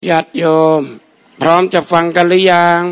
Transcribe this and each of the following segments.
ญาติโยมพร้อมจะฟังกันหรือยัง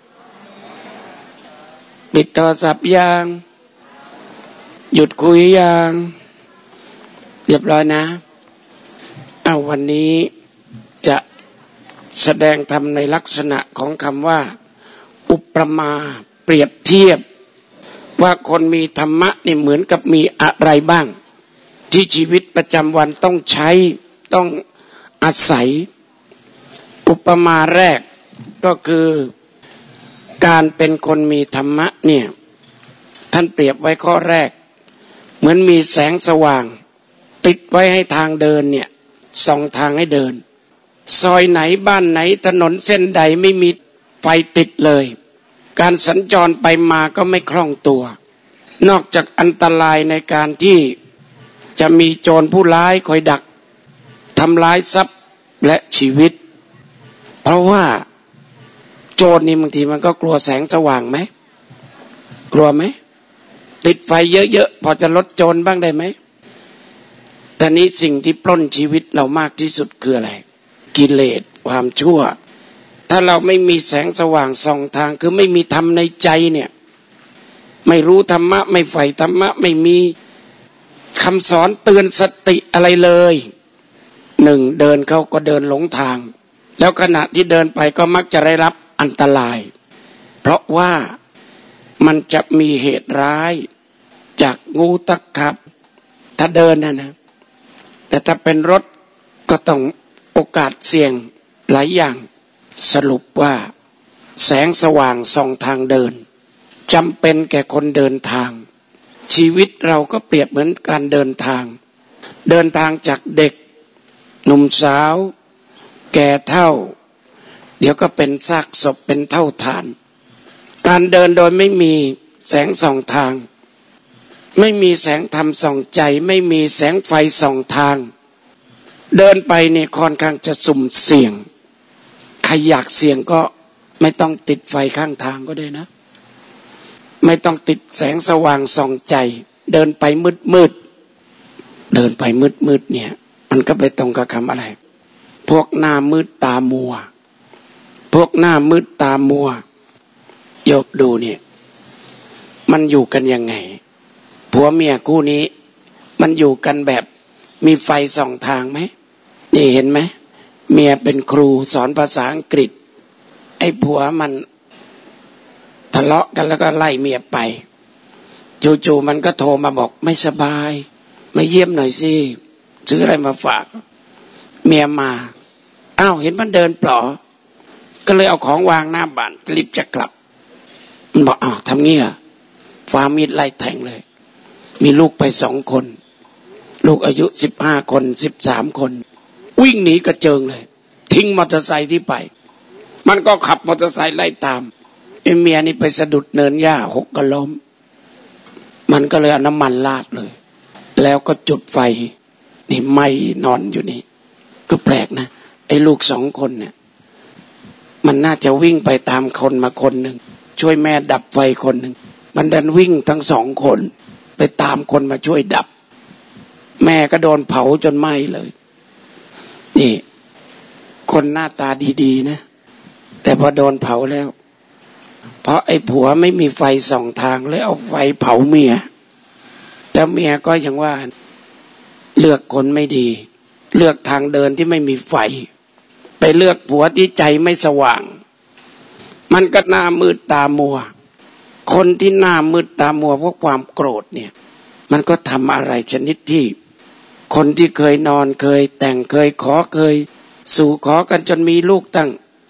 ปิดโทรศัพท์ยังหยุดคุยยังเรียบร้อยนะวันนี้จะแสดงธรรมในลักษณะของคำว่าอุปมาเปรียบเทียบว่าคนมีธรรมะนี่เหมือนกับมีอะไรบ้างที่ชีวิตประจำวันต้องใช้ต้องอาศัยอุปมาแรกก็คือการเป็นคนมีธรรมะเนี่ยท่านเปรียบไว้ข้อแรกเหมือนมีแสงสว่างติดไว้ให้ทางเดินเนี่ยส่องทางให้เดินซอยไหนบ้านไหนถนนเส้นใดไม่มีไฟติดเลยการสัญจรไปมาก็ไม่คล่องตัวนอกจากอันตรายในการที่จะมีโจรผู้ร้ายคอยดักทำร้ายทรัพย์และชีวิตเพราะว่าโจรนี่บางทีมันก็กลัวแสงสว่างไหมกลัวไหมติดไฟเยอะๆพอจะลดโจรบ้างได้ไหมแต่นี้สิ่งที่ปล้นชีวิตเรามากที่สุดคืออะไรกิเลสความชั่วถ้าเราไม่มีแสงสว่างส่องทางคือไม่มีธรรมในใจเนี่ยไม่รู้ธรรมะไม่ใฝ่ธรรมะไม่มีคำสอนเตือนสติอะไรเลยหนึ่งเดินเขาก็เดินหลงทางแล้วขณะที่เดินไปก็มักจะได้รับอันตรายเพราะว่ามันจะมีเหตุร้ายจากงูตะขับถ้าเดินนะแต่ถ้าเป็นรถก็ต้องโอกาสเสี่ยงหลายอย่างสรุปว่าแสงสว่างส่องทางเดินจำเป็นแก่คนเดินทางชีวิตเราก็เปรียบเหมือนการเดินทางจากเด็กหนุ่มสาวแก่เฒ่าเดี๋ยวก็เป็นซากศพเป็นเท่าฐานการเดินโดยไม่มีแสงส่องทางไม่มีแสงธรรมส่องใจไม่มีแสงไฟส่องทางเดินไปนี่ค่อนข้างจะสุ่มเสี่ยงใครอยากเสี่ยงก็ไม่ต้องติดไฟข้างทางก็ได้นะไม่ต้องติดแสงสว่างส่องใจเดินไปมืดเดินไปมืดเนี่ยมันก็ไปตรงกับคำอะไรพวกหน้ามืดตามัวพวกหน้ามืดตามัวยกดูเนี่ยมันอยู่กันยังไงผัวเมียคู่นี้มันอยู่กันแบบมีไฟส่องทางไหมนี่เห็นไหมเมียเป็นครูสอนภาษาอังกฤษไอ้ผัวมันทะเลาะกันแล้วก็ไล่เมียไปจู่ๆมันก็โทรมาบอกไม่สบายมาเยี่ยมหน่อยสิซื้ออะไรมาฝากเมียมาเห็นมันเดินปลอก็เลยเอาของวางหน้าบ้านรีบจะกลับมันบอกทำงี้ฟ้ามีดไล่แทงเลยมีลูกไป2 คนลูกอายุ15 คน13 คนวิ่งหนีกระเจิงเลยทิ้งมอเตอร์ไซค์ที่ไปมันก็ขับมอเตอร์ไซค์ไล่ตามไอ้เมียนี่ไปสะดุดเนินหญ้าหกก็ล้มมันก็เลยเอาน้ำมันราดเลยแล้วก็จุดไฟนี่ไหม้นอนอยู่นี่ก็แปลกนะไอ้ลูก2 คนเนี่ยมันน่าจะวิ่งไปตามคนมาคนหนึ่งช่วยแม่ดับไฟคนหนึ่งมันดันวิ่งทั้ง2 คนไปตามคนมาช่วยดับแม่ก็โดนเผาจนไหม้เลยนี่คนหน้าตาดีๆนะแต่พอโดนเผาแล้วเพราะไอ้ผัวไม่มีไฟส่องทางเลยเอาไฟเผาเมียแล้วเมียก็ยังว่าเลือกคนไม่ดีเลือกทางเดินที่ไม่มีไฟไปเลือกผัวที่ใจไม่สว่างมันก็หน้ามืดตามัวคนที่หน้ามืดตามัวเพราะความโกรธเนี่ยมันก็ทำอะไรชนิดที่คนที่เคยนอนเคยแต่งเคยขอเคยสู่ขอกันจนมีลูกตั้ง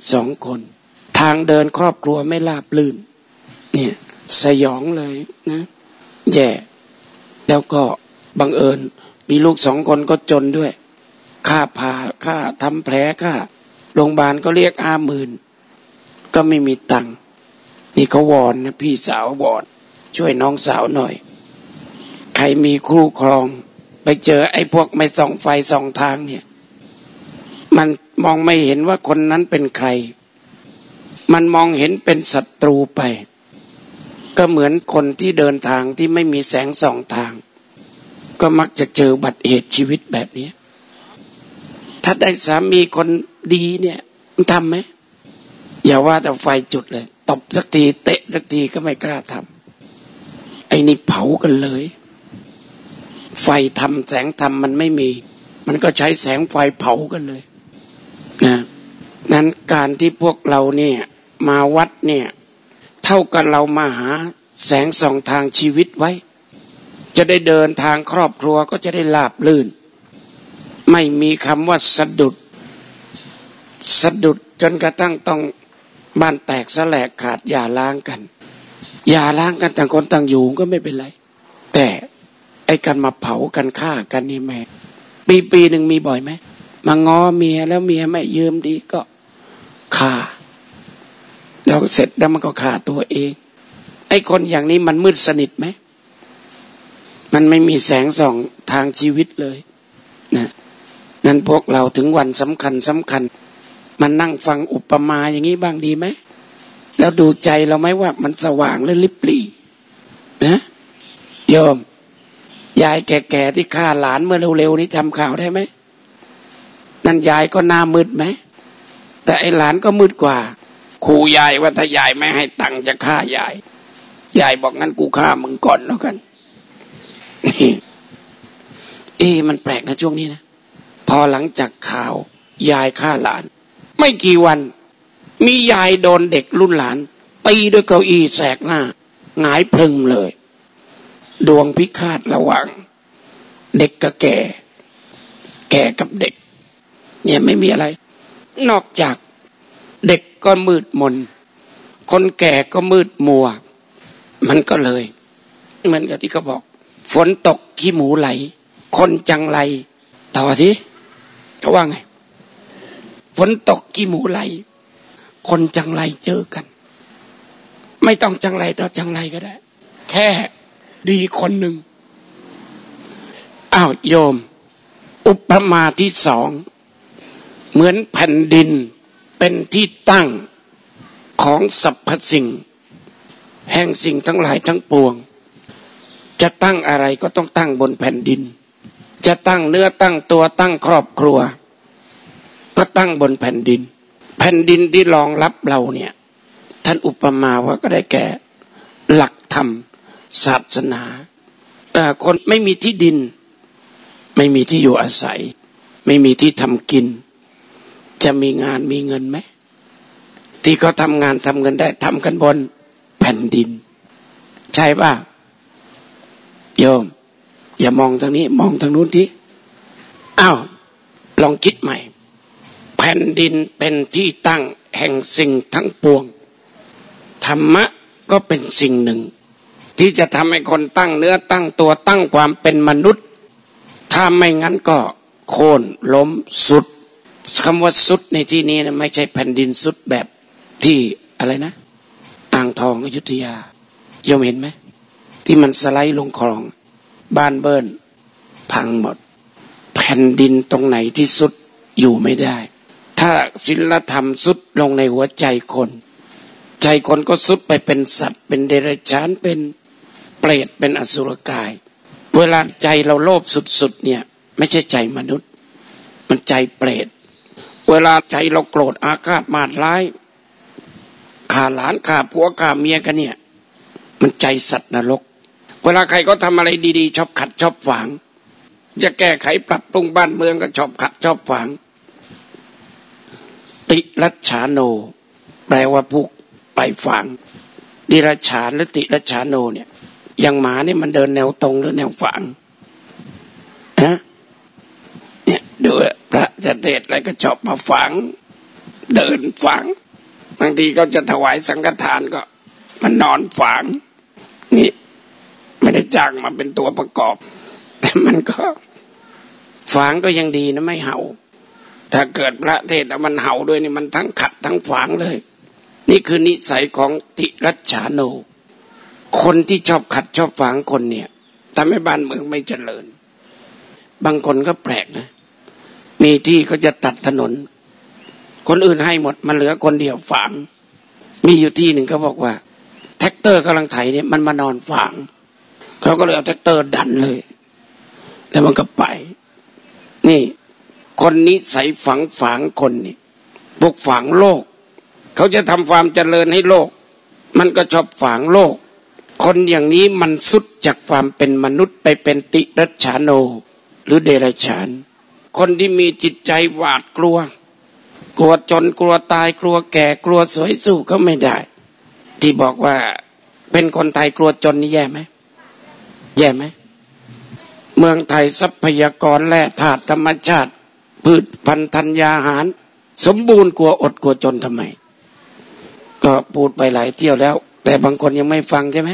2 คนทางเดินครอบครัวไม่ราบรื่นเนี่ยสยองเลยนะแย่แล้วก็บังเอิญมีลูก2 คนก็จนด้วยค่าผ่าค่าทำแผลค่าโรงพยาบาลก็เรียก50,000ก็ไม่มีตังค์นี่เขาวอนนะพี่สาววอนช่วยน้องสาวหน่อยใครมีคู่ครองไปเจอไอ้พวกไม่ส่องไฟส่องทางเนี่ยมันมองไม่เห็นว่าคนนั้นเป็นใครมันมองเห็นเป็นศัตรูไปก็เหมือนคนที่เดินทางที่ไม่มีแสงส่องทางก็มักจะเจออุบัติเหตุชีวิตแบบนี้ถ้าได้สามีคนดีเนี่ยมันทำไหมอย่าว่าแต่ไฟจุดเลยตบสักทีเตะสักทีก็ไม่กล้าทำไอ้นี่เผากันเลยไฟทำแสงธรรมมันไม่มีมันก็ใช้แสงไฟเผากันเลยนะนั้นการที่พวกเราเนี่ยมาวัดเนี่ยเท่ากับเรามาหาแสงส่องทางชีวิตไว้จะได้เดินทางครอบครัวก็จะได้ราบรื่นไม่มีคำว่าสะดุดจนกระทั่งต้องบ้านแตกสลายขาดอย่าล้างกันต่างคนต่างอยู่ก็ไม่เป็นไรแต่ไอ้การมาเผากันฆ่ากันนี่แม่ปีหนึ่งมีบ่อยไหมมาง้อเมียแล้วเมียไม่ยืมดีก็ฆ่าแล้วเสร็จแล้วมันก็ฆ่าตัวเองไอ้คนอย่างนี้มันมืดสนิทไหมมันไม่มีแสงส่องทางชีวิตเลยนะนั้นพวกเราถึงวันสำคัญมันนั่งฟังอุปมาอย่างนี้บ้างดีไหมแล้วดูใจเราไหมว่ามันสว่างหรือลิบหลี่นะโยมยายแก่ๆที่ฆ่าหลานเมื่อเร็วๆนี้ทำข่าวได้ไหมนั่นยายก็หน้ามืดไหมแต่ไอ้หลานก็มืดกว่าขู่ยายว่าถ้ายายไม่ให้ตังค์จะฆ่ายายบอกงั้นกูฆ่ามึงก่อนแล้วกันมันแปลกนะช่วงนี้นะพอหลังจากข่าวยายฆ่าหลานไม่กี่วันมียายโดนเด็กรุ่นหลานตีด้วยเก้าอี้แสกหน้าหงายพลึงเลยดวงพิฆาตระหว่างเด็กกับแก่กับเด็กเนี่ยไม่มีอะไรนอกจากเด็กก็มืดมนคนแก่ก็มืดมัวมันก็เลยเหมือนกับที่เขาบอกฝนตกขี้หมูไหลคนจังไรต่อสิเขาว่าไงฝนตกขี้หมูไหลคนจังไรเจอกันไม่ต้องจังไรต่อจังไรก็ได้แค่ดีคนหนึ่งอ้าวโยมอุปมาที่สองเหมือนแผ่นดินเป็นที่ตั้งของสรรพสิ่งแห่งสิ่งทั้งหลายทั้งปวงจะตั้งอะไรก็ต้องตั้งบนแผ่นดินจะตั้งเนื้อตั้งตัวตั้งครอบครัวก็ตั้งบนแผ่นดินที่รองรับเราเนี่ยท่านอุปมาว่าก็ได้แก่หลักธรรมศาสนาคนไม่มีที่ดินไม่มีที่อยู่อาศัยไม่มีที่ทำกินจะมีงานมีเงินไหมที่เขาทำงานทำเงินได้ทำกันบนแผ่นดินใช่ป่ะโยมอย่ามองทางนี้มองทางนู้นทีอ้าวลองคิดใหม่แผ่นดินเป็นที่ตั้งแห่งสิ่งทั้งปวงธรรมะก็เป็นสิ่งหนึ่งที่จะทำให้คนตั้งเนื้อตั้งตัวตั้งความเป็นมนุษย์ถ้าไม่งั้นก็โค่นล้มสุดคำว่าสุดในที่นี้นะไม่ใช่แผ่นดินสุดแบบที่อะไรนะอ่างทองอยุธยาโยมเห็นไหมที่มันสไลด์ลงคลองบ้านเบิ้ลพังหมดแผ่นดินตรงไหนที่สุดอยู่ไม่ได้ถ้าศีลธรรมสุดลงในหัวใจคนก็สุดไปเป็นสัตว์เป็นเดรัจฉานเป็นเปรตเป็นอสุรกายเวลาใจเราโลภสุดๆเนี่ยไม่ใช่ใจมนุษย์มันใจเปรตเวลาใจเราโกรธอาฆาตมาดร้ายฆ่าหลานฆ่าผัวฆ่าเมียกันเนี่ยมันใจสัตว์นรกเวลาใครก็ทำอะไรดีๆชอบขัดชอบฝังจะแก้ไขปรับปรุงบ้านเมืองก็ชอบขัดชอบฝังติรัจฉาโนแปลว่าผู้ไปฝังดิรัจฉานหรือติรัจฉาโนเนี่ยอย่างหมาเนี่ยมันเดินแนวตรงหรือแนวฝังเนี่ยดูพระจะเทศอะไรก็ชอบมาฝังเดินฝังบางทีก็จะถวายสังฆทานก็มันนอนฝังนี่ไม่ได้จ้างมาเป็นตัวประกอบแต่มันก็ฝังก็ยังดีนะไม่เห่าถ้าเกิดพระเทศแล้วมันเห่าด้วยนี่มันทั้งขัดทั้งฝังเลยนี่คือนิสัยของติรัจฉาโนคนที่ชอบขัดชอบฝังคนเนี่ยทำให้บ้านเมืองไม่เจริญบางคนก็แปลกนะมีที่เขาจะตัดถนนคนอื่นให้หมดมันเหลือคนเดียวฝังมีอยู่ที่หนึ่งเขาบอกว่าแท็กเตอร์กำลังไถเนี่ยมันมานอนฝังเขาก็เลยเอาแท็กเตอร์ดันเลยแล้วมันก็ไปนี่คนนิสัยฝังคนนี่วกฝังโลกเขาจะทำความเจริญให้โลกมันก็ชอบฝังโลกคนอย่างนี้มันสุดจากความเป็นมนุษย์ไปเป็นติรัจฉาโนหรือเดรัจฉานคนที่มีจิตใจหวาดกลัวกลัวจนกลัวตายกลัวแก่กลัวสวยสู้ก็ไม่ได้ที่บอกว่าเป็นคนไทยกลัวจนนี่แย่ไหมแย่ไหมเมืองไทยทรัพยากรและธาตุธรรมชาติพืชพันธุ์ธัญญาหารสมบูรณ์กลัวอดกลัวจนทำไมก็พูดไปหลายเที่ยวแล้วแต่บางคนยังไม่ฟังใช่ไหม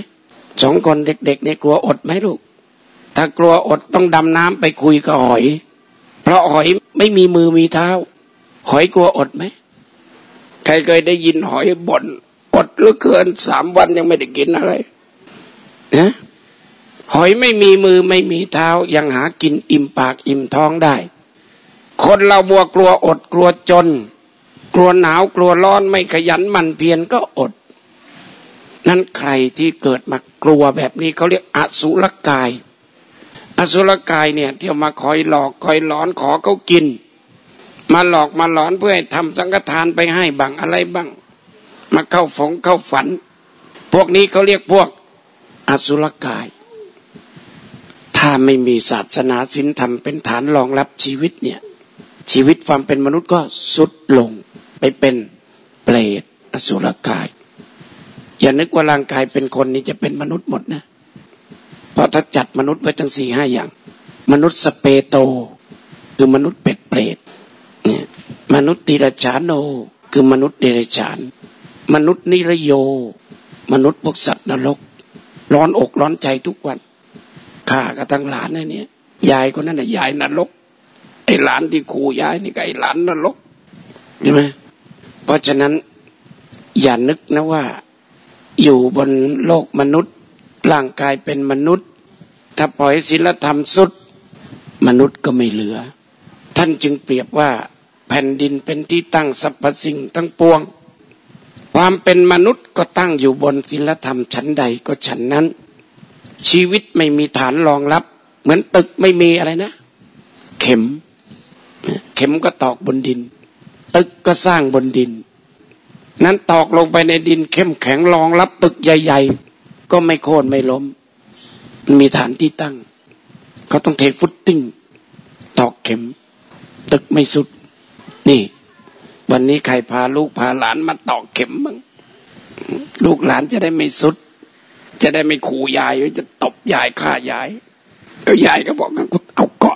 2 คนเด็กๆนี่กลัวอดไหมลูกถ้ากลัวอดต้องดำน้ำไปคุยกับหอยเพราะหอยไม่มีมือมีเท้าหอยกลัวอดไหมใครเคยได้ยินหอยบ่นอดเหลือเกิน3 วันยังไม่ได้กินอะไรนะหอยไม่มีมือไม่มีเท้ายังหากินอิ่มปากอิ่มท้องได้คนเราบัวกลัวอดกลัวจนกลัวหนาวกลัวร้อนไม่ขยันหมั่นเพียรก็อดนั้นใครที่เกิดมากลัวแบบนี้เขาเรียกอสุรกายอสุรกายเนี่ยที่มาคอยหลอกคอยหลอนขอเขากินมาหลอกมาหลอนเพื่อให้ทำสังฆทานไปให้บ้างอะไรบ้างมาเข้าฝันพวกนี้เขาเรียกพวกอสุรกายถ้าไม่มีศาสนาศีลธรรมเป็นฐานรองรับชีวิตเนี่ยชีวิตความเป็นมนุษย์ก็สุดลงไปเป็นเปรตอสุรกายอย่านึกว่าร่างกายเป็นคนนี่จะเป็นมนุษย์หมดนะเพราะถ้าจัดมนุษย์ไว้ทั้ง 4-5 อย่างมนุษย์สเปโตคือมนุษย์เป็ดเปรตเนี่ยมนุษย์ติรัจฉาโนคือมนุษย์เดรัจฉานมนุษย์นิรโยมนุษย์พวกสัตว์นรกร้อนอกร้อนใจทุกวันข้ากับทั้งหลานเนี่ยยายคนนั้นน่ะยายนรกไอ้หลานที่ขู่ยายนี่ก็ไอ้หลานนรกใช่ไหมเพราะฉะนั้นอย่านึกนะว่าอยู่บนโลกมนุษย์ร่างกายเป็นมนุษย์ถ้าปล่อยศีลธรรมสุดมนุษย์ก็ไม่เหลือท่านจึงเปรียบว่าแผ่นดินเป็นที่ตั้งสรรพสิ่งทั้งปวงความเป็นมนุษย์ก็ตั้งอยู่บนศีลธรรมชั้นใดก็ชั้นนั้นชีวิตไม่มีฐานรองรับเหมือนตึกไม่มีอะไรนะเข็มก็ตอกบนดินตึกก็สร้างบนดินนั้นตอกลงไปในดินเข้มแข็งรองรับตึกใหญ่ๆก็ไม่โค่นไม่ล้มมันมีฐานที่ตั้งเขาต้องเทฟุตติ้งตอกเข็มตึกไม่สุดนี่วันนี้ใครพาลูกพาหลานมาตอกเข็มบ้างลูกหลานจะได้ไม่สุดจะได้ไม่ขู่ยายว่าจะตบยายฆ่ายายแล้วยายก็บอกงั้นกูเอาก่อน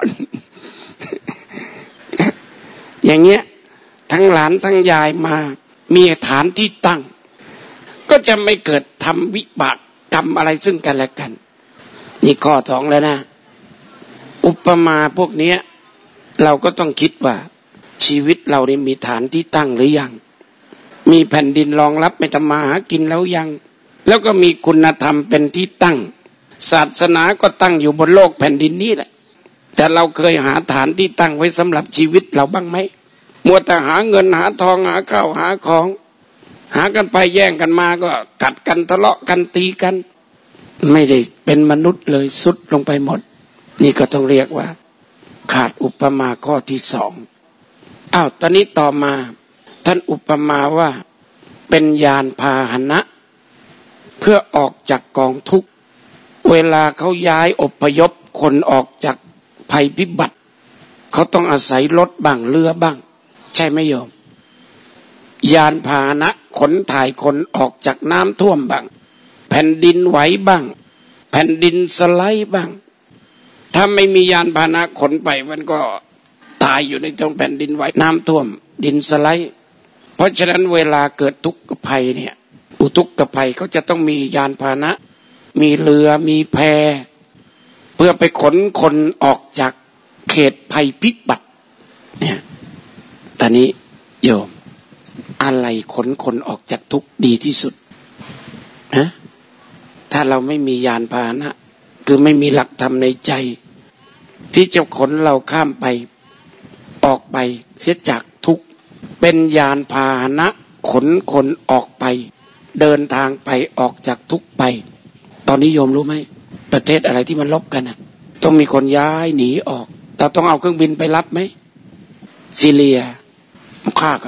อย่างเงี้ยทั้งหลานทั้งยายมามีฐานที่ตั้งก็จะไม่เกิดทำวิบากกรรมอะไรซึ่งกันและกันนี่ข้อ2แล้วนะอุปมาพวกนี้เราก็ต้องคิดว่าชีวิตเราได้มีฐานที่ตั้งหรือยังมีแผ่นดินรองรับไม่ทำมาหากินแล้วยังแล้วก็มีคุณธรรมเป็นที่ตั้งศาสนาก็ตั้งอยู่บนโลกแผ่นดินนี้แหละแต่เราเคยหาฐานที่ตั้งไว้สำหรับชีวิตเราบ้างไหมมัวแต่หาเงินหาทองหาข้าวหาของหากันไปแย่งกันมาก็กัดกันทะเลาะกันตีกันไม่ได้เป็นมนุษย์เลยสุดลงไปหมดนี่ก็ต้องเรียกว่าขาดอุปมาข้อที่2ตอนนี้ต่อมาท่านอุปมาว่าเป็นยานพาหนะเพื่อออกจากกองทุกข์เวลาเขาย้ายอพยพคนออกจากภัยพิบัติเขาต้องอาศัยรถบ้างเรือบ้างใช่ไหมโยมยานพาหนะขนถ่ายคนออกจากน้ำท่วมบ้างแผ่นดินไหวบ้างแผ่นดินสไลด์บ้างถ้าไม่มียานพาหนะขนไปมันก็ตายอยู่ในตรงแผ่นดินไหวน้ำท่วมดินสไลด์เพราะฉะนั้นเวลาเกิดทุกขภัยเนี่ยอุทกภัยเขาจะต้องมียานพาหนะมีเรือมีแพเพื่อไปขนคนออกจากเขตภัยพิบัติเนี่ยตอนนี้โยมอะไรขนคนออกจากทุกข์ดีที่สุดนะถ้าเราไม่มียานพาหนะคือไม่มีหลักธรรมในใจที่จะขนเราข้ามไปออกไปเสียจากทุกข์เป็นยานพาหนะขนคนออกไปเดินทางไปออกจากทุกข์ไปตอนนี้โยมรู้ไหมประเทศอะไรที่มันลบกันนะต้องมีคนย้ายหนีออกเราต้องเอาเครื่องบินไปรับไหมซีเรียฆ่ากัน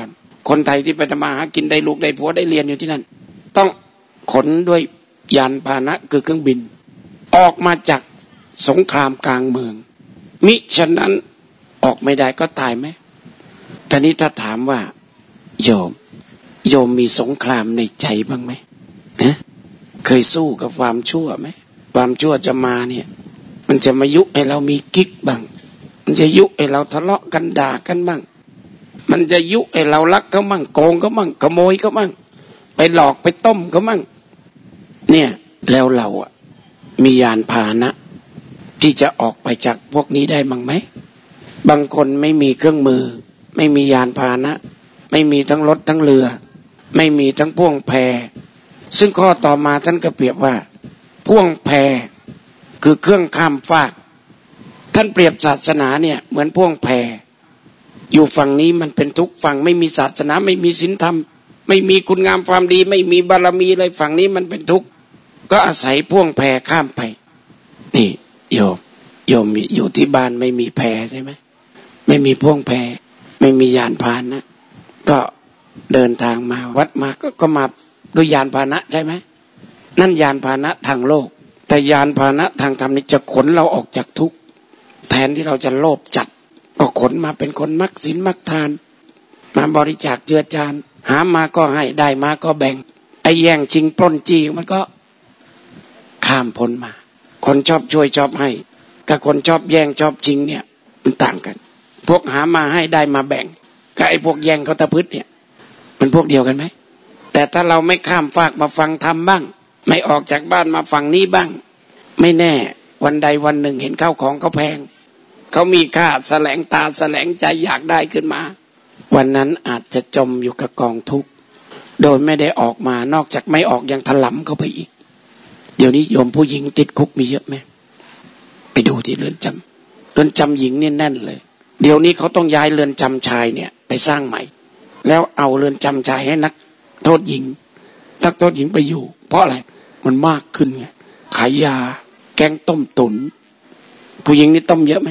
คนไทยที่ไปทำมาหากินได้ลูกได้ผัวได้เรียนอยู่ที่นั่นต้องขนด้วยยานพาหนะคือเครื่องบินออกมาจากสงครามกลางเมืองมิฉะนั้นออกไม่ได้ก็ตายไหมทีนี้ถ้าถามว่าโยมมีสงครามในใจบ้างไหมเคยสู้กับความชั่วไหมความชั่วจะมาเนี่ยมันจะมายุให้เรามีกิ๊กบ้างมันจะยุให้เราทะเลาะกันด่ากันบ้างมันจะยุให้เราลักเขาบ้างโกงเขาบ้างขโมยเขาบ้างไปหลอกไปต้มเขาบ้างเนี่ยแล้วเราอ่ะมียานพาหนะที่จะออกไปจากพวกนี้ได้บ้างไหมบางคนไม่มีเครื่องมือไม่มียานพาหนะไม่มีทั้งรถทั้งเรือไม่มีทั้งพ่วงแพซึ่งข้อต่อมาท่านก็เปรียบว่าพ่วงแพคือเครื่องข้ามฟากท่านเปรียบศาสนาเนี่ยเหมือนพ่วงแพอยู่ฝั่งนี้มันเป็นทุกฝั่งไม่มีศาสนาไม่มีศีลธรรมไม่มีคุณงามความดีไม่มีบารมีเลยฝั่งนี้มันเป็นทุกข์ก็อาศัยพ่วงแพข้ามไปนี่โยมอยู่ที่บ้านไม่มีแพใช่ไหมไม่มีพ่วงแพไม่มียานพาหนะก็เดินทางมาวัดมาก็มาด้วยยานพาหนะใช่ไหมนั่นยานพาหนะทางโลกแต่ยานพาหนะทางธรรมนี่จะขนเราออกจากทุกข์แทนที่เราจะโลภจัดก็ขนมาเป็นคนมักศีลมักทานมาบริจาคเจือจานหามาก็ให้ได้มาก็แบ่งไอ้แย่งชิงปล้นจี้มันก็ข้ามพ้นมาคนชอบช่วยชอบให้กับคนชอบแย่งชอบชิงเนี่ยมันต่างกันพวกหามาให้ได้มาแบ่งกับไอ้พวกแย่งเขาตะพึดเนี่ยมันพวกเดียวกันไหมแต่ถ้าเราไม่ข้ามฟากมาฟังธรรมบ้างไม่ออกจากบ้านมาฝั่งนี้บ้างไม่แน่วันใดวันหนึ่งเห็นข้าวของเขาแพงเขามีค่าแสลงตาแสลงใจอยากได้ขึ้นมาวันนั้นอาจจะจมอยู่กับกองทุกข์โดยไม่ได้ออกมานอกจากไม่ออกยังถลำเข้าไปอีกเดี๋ยวนี้โยมผู้หญิงติดคุกมีเยอะไหมไปดูที่เรือนจำหญิงเนี่ยแน่นเลยเดี๋ยวนี้เขาต้องย้ายเรือนจำชายเนี่ยไปสร้างใหม่แล้วเอาเรือนจำชายให้นักโทษหญิงนักโทษหญิงไปอยู่เพราะอะไรมันมากขึ้นไงขายยาแกงต้มตุ๋นผู้หญิงนี่ต้มเยอะไหม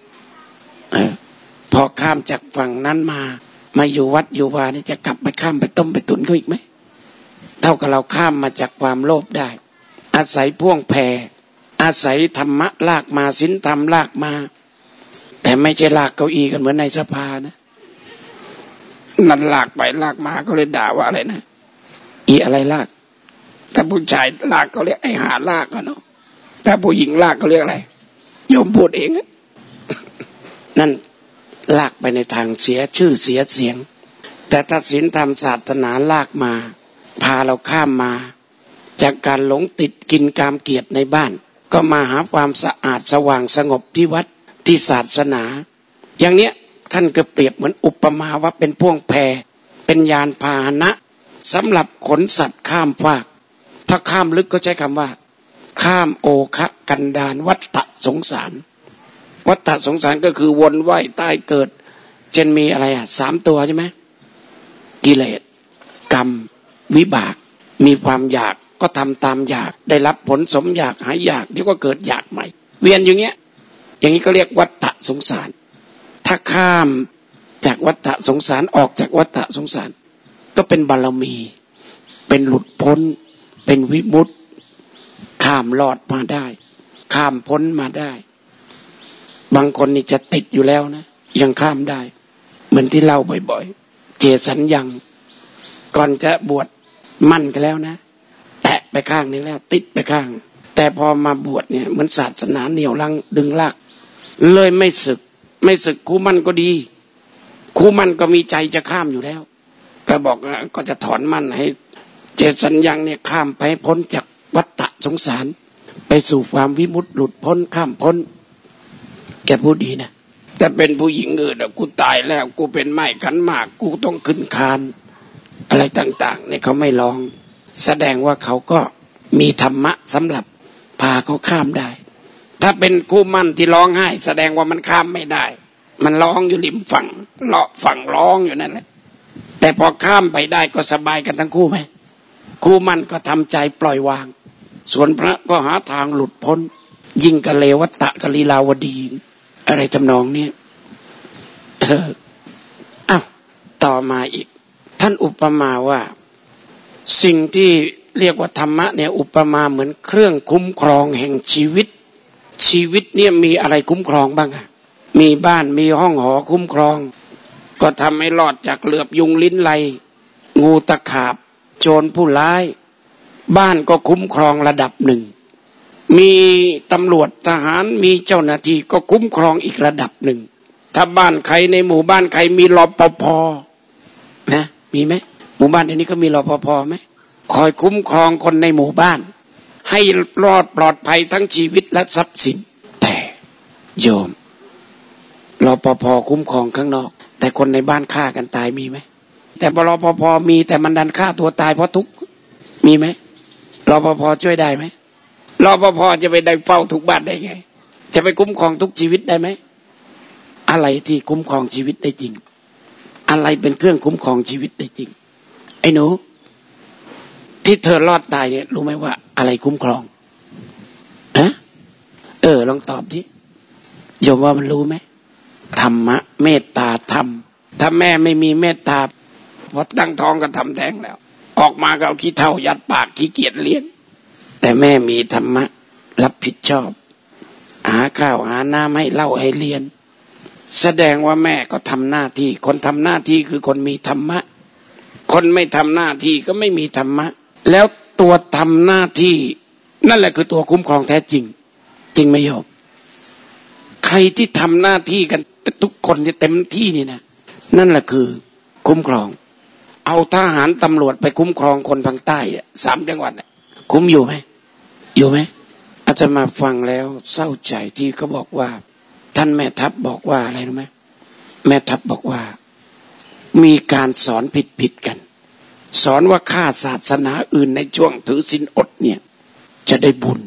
พอข้ามจากฝั่งนั้นมาอยู่วัดอยู่วานี่จะกลับไปข้ามไปต้มไปตุ๋นเขาอีกไหมเท่ากับเราข้ามมาจากความโลภได้อาศัยพ่วงแพอาศัยธรรมะลากมาศีลธรรมลากมาแต่ไม่ใช่ลากเก้าอี้กันเหมือนในสภานะนั่นลากไปลากมาก็เลยด่าว่าอะไรนะอีอะไรลากถ้าผู้ชายลากก็เรียกไอ้หาลากเนาะถ้าผู้หญิงลากก็เรียกอะไรโยมพูดเองนั่นลากไปในทางเสียชื่อเสียเสียงแต่ถ้าศีลธรรมศาสนาลากมาพาเราข้ามมาจากการหลงติดกินกามเกียรติในบ้านก็มาหาความสะอาดสว่างสงบที่วัดที่ศาสนาอย่างเนี้ยท่านก็เปรียบเหมือนอุปมาว่าเป็นพ่วงแพเป็นยานพาหนะสำหรับขนสัตว์ข้ามฟากถ้าข้ามลึกก็ใช้คำว่าข้ามโอคะกันดารวัฏฏะสงสารวัฏฏะสงสารก็คือวนว่ายตายเกิดเช่นมีอะไร3 ตัวใช่ไหมกิเลสกรรมวิบากมีความอยากก็ทำตามอยากได้รับผลสมอยากหายอยากเดี๋ยวก็เกิดอยากใหม่เวียนอย่างเงี้ยอย่างนี้ก็เรียกวัฏฏะสงสารถ้าข้ามจากวัฏฏะสงสารออกจากวัฏฏะสงสารก็เป็นบารมีเป็นหลุดพ้นเป็นวิมุตติข้ามรอดมาได้ข้ามพ้นมาได้บางคนนี่จะติดอยู่แล้วนะยังข้ามได้เหมือนที่เล่าบ่อยๆเจสัญญังก่อนจะบวชมั่นกันแล้วนะแตะไปข้างนึงแล้วติดไปข้างแต่พอมาบวชเนี่ยเหมือนศาสนาเหนี่ยวลังดึงลากเลยไม่สึกคู่มั่นก็ดีคู่มั่นก็มีใจจะข้ามอยู่แล้วก็บอกก็จะถอนมั่นให้เจสัญญังเนี่ยข้ามไปพ้นจากวัฏฏะสงสารไปสู่ความวิมุตติหลุดพ้นข้ามพ้นแกพูดดีนะแต่เป็นผู้หญิงกูตายแล้วกูเป็นไม้ขันหมากกูต้องขึ้นคานอะไรต่างๆเนี่ยเขาไม่ร้องแสดงว่าเขาก็มีธรรมะสำหรับพาเขาข้ามได้ถ้าเป็นคู่มั่นที่ร้องไห้แสดงว่ามันข้ามไม่ได้มันร้องอยู่ริมฝั่งเลาะฝั่งร้องอยู่นั่นแหละแต่พอข้ามไปได้ก็สบายกันทั้งคู่ไหมคู่มั่นก็ทำใจปล่อยวางส่วนพระก็หาทางหลุดพ้นยิ่งกะเลวัตตะกะลีลาวดีอะไรทำนองนี้อ้าวต่อมาอีกท่านอุปมาว่าสิ่งที่เรียกว่าธรรมะเนี่ยอุปมาเหมือนเครื่องคุ้มครองแห่งชีวิตชีวิตเนี่ยมีอะไรคุ้มครองบ้างอะมีบ้านมีห้องหอคุ้มครองก็ทำให้รอดจากเหลือบยุงลิ้นไลงูตะขาบโจรผู้ร้ายบ้านก็คุ้มครองระดับหนึ่งมีตำรวจทหารมีเจ้าหน้าที่ก็คุ้มครองอีกระดับหนึ่งถ้าบ้านใครในหมู่บ้านใครมีรปภนะมีไหมหมู่บ้านเดี๋ยวนี้ก็มีรปภไหมคอยคุ้มครองคนในหมู่บ้านให้รอดปลอดภัยทั้งชีวิตและทรัพย์สินแต่โยมรปภคุ้มครองข้างนอกแต่คนในบ้านฆ่ากันตายมีไหมแต่รปภมีแต่มันดันฆ่าตัวตายเพราะทุกข์มีไหมรปภช่วยได้ไหมรปภจะไปได้เฝ้าทุกบ้านได้ไงจะไปคุ้มครองทุกชีวิตได้ไหมอะไรที่คุ้มครองชีวิตได้จริงอะไรเป็นเครื่องคุ้มครองชีวิตได้จริงไอ้หนูที่เธอรอดตายเนี่ยรู้ไหมว่าอะไรคุ้มครองนะลองตอบดิโยมว่ามันรู้ไหมธรรมะเมตตาธรรมถ้าแม่ไม่มีเมตตาพอตั้งท้องก็ทำแท้งแล้วออกมาก็เอาขี้เถ้ายัดปากขี้เกียจเลี้ยงแต่แม่มีธรรมะรับผิดชอบหาข้าวหาน้ำให้เล่าให้เรียนแสดงว่าแม่ก็ทำหน้าที่คนทำหน้าที่คือคนมีธรรมะคนไม่ทำหน้าที่ก็ไม่มีธรรมะแล้วตัวทำหน้าที่นั่นแหละคือตัวคุ้มครองแท้จริงจริงไหมโยมใครที่ทำหน้าที่กันทุกคนที่เต็มที่นี่นะนั่นแหละคือคุ้มครองเอาทหารตำรวจไปคุ้มครองคนทางใต้3 จังหวัดคุ้มอยู่ไหมอยู่ไหมอาจจะมาฟังแล้วเศร้าใจที่เขาบอกว่าท่านแม่ทัพบอกว่าอะไรรู้ไหมแม่ทัพบอกว่ามีการสอนผิดกันสอนว่าฆ่าศาสนาอื่นในช่วงถือศีลอดเนี่ยจะได้บุญ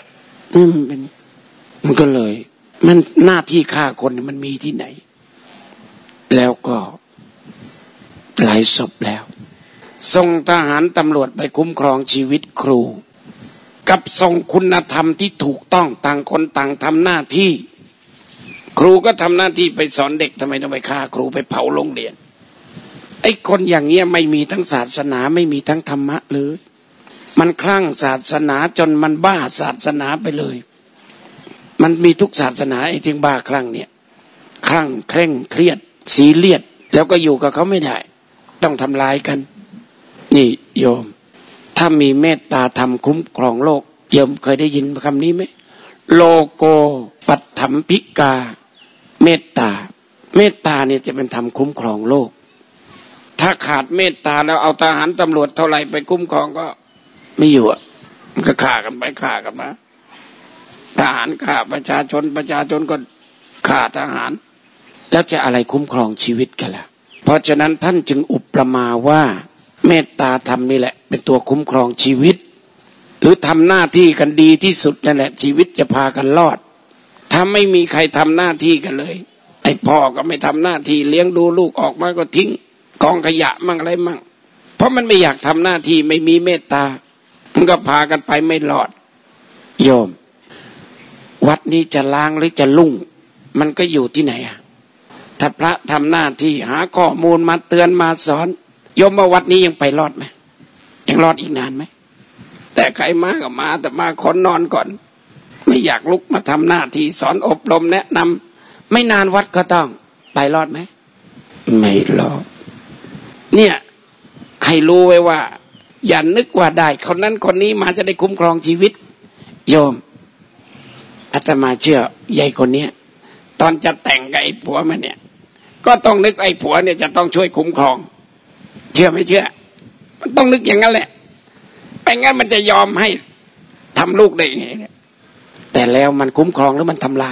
มันก็เลยมันหน้าที่ฆ่าคนมันมีที่ไหนแล้วก็หลายศพแล้วส่งทหารตำรวจไปคุ้มครองชีวิตครูกับส่งคุณธรรมที่ถูกต้องต่างคนต่างทำหน้าที่ครูก็ทำหน้าที่ไปสอนเด็กทำไมต้องไปฆ่าครูไปเผาโรงเรียนไอ้คนอย่างเงี้ยไม่มีทั้งศาสนาไม่มีทั้งธรรมะเลยมันคลั่งศาสนาจนมันบ้าศาสนาไปเลยมันมีทุกศาสนาไอ้ที่บ้าคลั่งเนี่ยคลั่งเคร่งเครียดซีเรียสแล้วก็อยู่กับเขาไม่ได้ต้องทำลายกันนี่โยมถ้ามีเมตตาธรรมคุ้มครองโลกโยมเคยได้ยินคำนี้ไหมโลโกปัฏฐัมภิกาเมตตาเมตตาเนี่ยจะเป็นธรรมคุ้มครองโลกถ้าขาดเมตตาแล้วเอาทหารตำรวจเท่าไหร่ไปคุ้มครองก็ไม่อยู่มันก็ฆ่ากันไปฆ่ากันมาทหารฆ่าประชาชนก็ฆ่าทหารแล้วจะอะไรคุ้มครองชีวิตกันล่ะเพราะฉะนั้นท่านจึงอุปมาว่าเมตตาธรรมนี่แหละเป็นตัวคุ้มครองชีวิตหรือทำหน้าที่กันดีที่สุดนั่นแหละชีวิตจะพากันรอดถ้าไม่มีใครทำหน้าที่กันเลยไอ้พ่อก็ไม่ทำหน้าที่เลี้ยงดูลูกออกมาก็ทิ้งกองขยะมั่งอะไรมั่งเพราะมันไม่อยากทำหน้าที่ไม่มีเมตตามันก็พากันไปไม่รอดโยมวัดนี้จะล้างหรือจะลุ่งมันก็อยู่ที่ไหนถ้าพระทำหน้าที่หาข้อมูลมาเตือนมาสอนโยมว่าวัดนี้ยังไปรอดไหมยังรอดอีกนานไหมแต่ใครมาก็มาแต่มาขอนอนก่อนไม่อยากลุกมาทำหน้าที่สอนอบรมแนะนำไม่นานวัดก็ต้องไปรอดไหมไม่รอดเนี่ยให้รู้ไว้ว่าอย่านึกว่าได้คนนั้นคนนี้มาจะได้คุ้มครองชีวิตโยมอาตมาเชื่อยายคนเนี้ยตอนจะแต่งกับไอ้ผัวมันเนี่ยก็ต้องนึกไอ้ผัวเนี่ยจะต้องช่วยคุ้มครองเชื่อไม่เชื่อมันต้องนึกอย่างนั้นแหละไม่งั้นมันจะยอมให้ทำลูกได้ยังไงเนี่ยแต่แล้วมันคุ้มครองแล้วมันทำลาย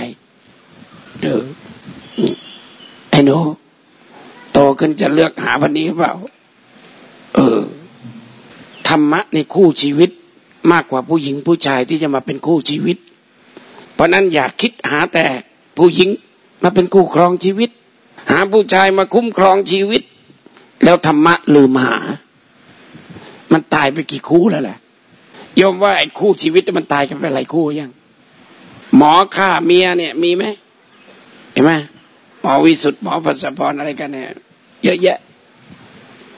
ไอ้หนูโตขึ้นจะเลือกหาพันนี้เปล่าธรรมะในคู่ชีวิตมากกว่าผู้หญิงผู้ชายที่จะมาเป็นคู่ชีวิตเพราะนั้นอย่าคิดหาแต่ผู้หญิงมาเป็นคู่ครองชีวิตหาผู้ชายมาคุ้มครองชีวิตแล้วธรรมะลืมหามันตายไปกี่คู่แล้วแหละโยมว่าไอ้คู่ชีวิตมันตายกันไปหลายคู่ยังหมอฆ่าเมียเนี่ยมีไหมเห็นไหมหมอวิสุทธ์หมอภัสพรอะไรกันเนี่ยเยอะแยะ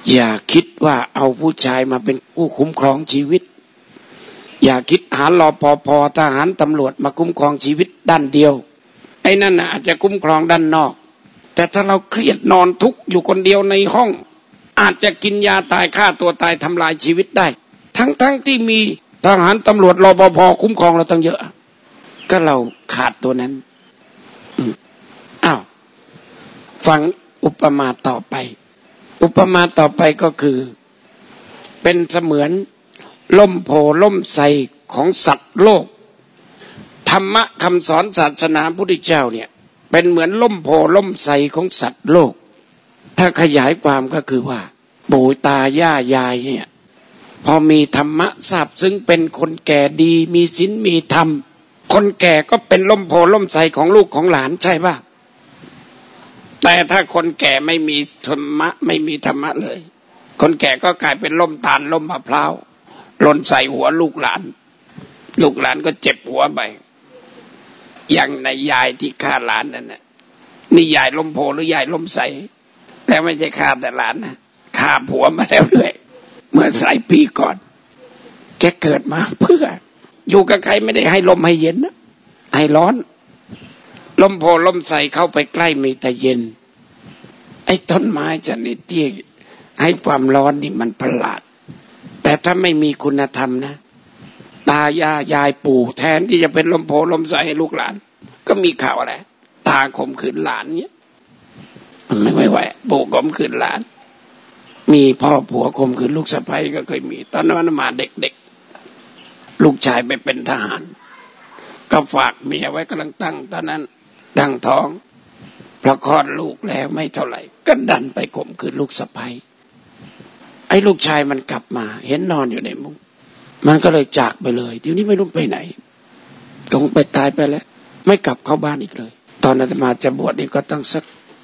อย่าคิดว่าเอาผู้ชายมาเป็นผู้คุ้มครองชีวิตอย่าคิดหารปภ.ทหารตำรวจมาคุ้มครองชีวิตด้านเดียวไอ้นั่นน่ะอาจจะคุ้มครองด้านนอกแต่ถ้าเราเครียดนอนทุกข์อยู่คนเดียวในห้องอาจจะกินยาตายฆ่าตัวตายทำลายชีวิตได้ทั้งที่มีทหารตำรวจรปภ.คุ้มครองเราตั้งเยอะก็เราขาดตัวนั้นอ้าวฟังอุปมาต่อไปอุปมาต่อไปก็คือเป็นเสมือนล่มโพล่มไทรของสัตว์โลกธรรมะคำสอนศาสนาพุทธเจ้าเนี่ยเป็นเหมือนล่มโพล่มไทรของสัตว์โลกถ้าขยายความก็คือว่าปู่ตาย่ายายเนี่ยพอมีธรรมะทราบซึ้งเป็นคนแก่ดีมีศีลมีธรรมคนแก่ก็เป็นล่มโพล่มไทรของลูกของหลานใช่ป่ะแต่ถ้าคนแก่ไม่มีธรรมะไม่มีธรรมะเลยคนแก่ก็กลายเป็นล่มตาลล่มมะพร้าวหล่นใส่หัวลูกหลานก็เจ็บหัวไปอย่างในยายที่ฆ่าหลานนั่นน่ะนี่ยายล่มโพหรือยายล่มใสแต่ไม่ใช่ฆ่าแต่หลานนะฆ่าผัวมาแล้วด้วยเมื่อหลายปีก่อนแกเกิดมาเพื่ออยู่กับใครไม่ได้ให้ลมให้เย็นนะให้ร้อนลมโพลมใสเข้าไปใกล้มีแต่เย็นไอ้ต้นไม้ชนิดที่ให้ความร้อนนี่มันประหลาดแต่ถ้าไม่มีคุณธรรมนะตายายปู่แทนที่จะเป็นลมโพลมใสให้ลูกหลานก็มีข่าวอะไรตาข่มขืนหลานเนี้ยมันไม่ไหวปู่ข่มขืนหลานมีพ่อผัวข่มขืนลูกสะใภ้ก็เคยมีตอนนั้นมาเด็กๆลูกชายไปเป็นทหารก็ฝากเมียไว้กำลังตั้งตอนนั้นตั้งท้องประคลอดลูกแล้วไม่เท่าไหร่ก็ดันไปข่มขืนลูกสะใภ้ไอ้ลูกชายมันกลับมาเห็นนอนอยู่ในมุ้งมันก็เลยจากไปเลยเดี๋ยวนี้ไม่รู้ไปไหนคงไปตายไปแล้วไม่กลับเข้าบ้านอีกเลยตอนอาตมาจะบวชนี่ก็ตั้งสัก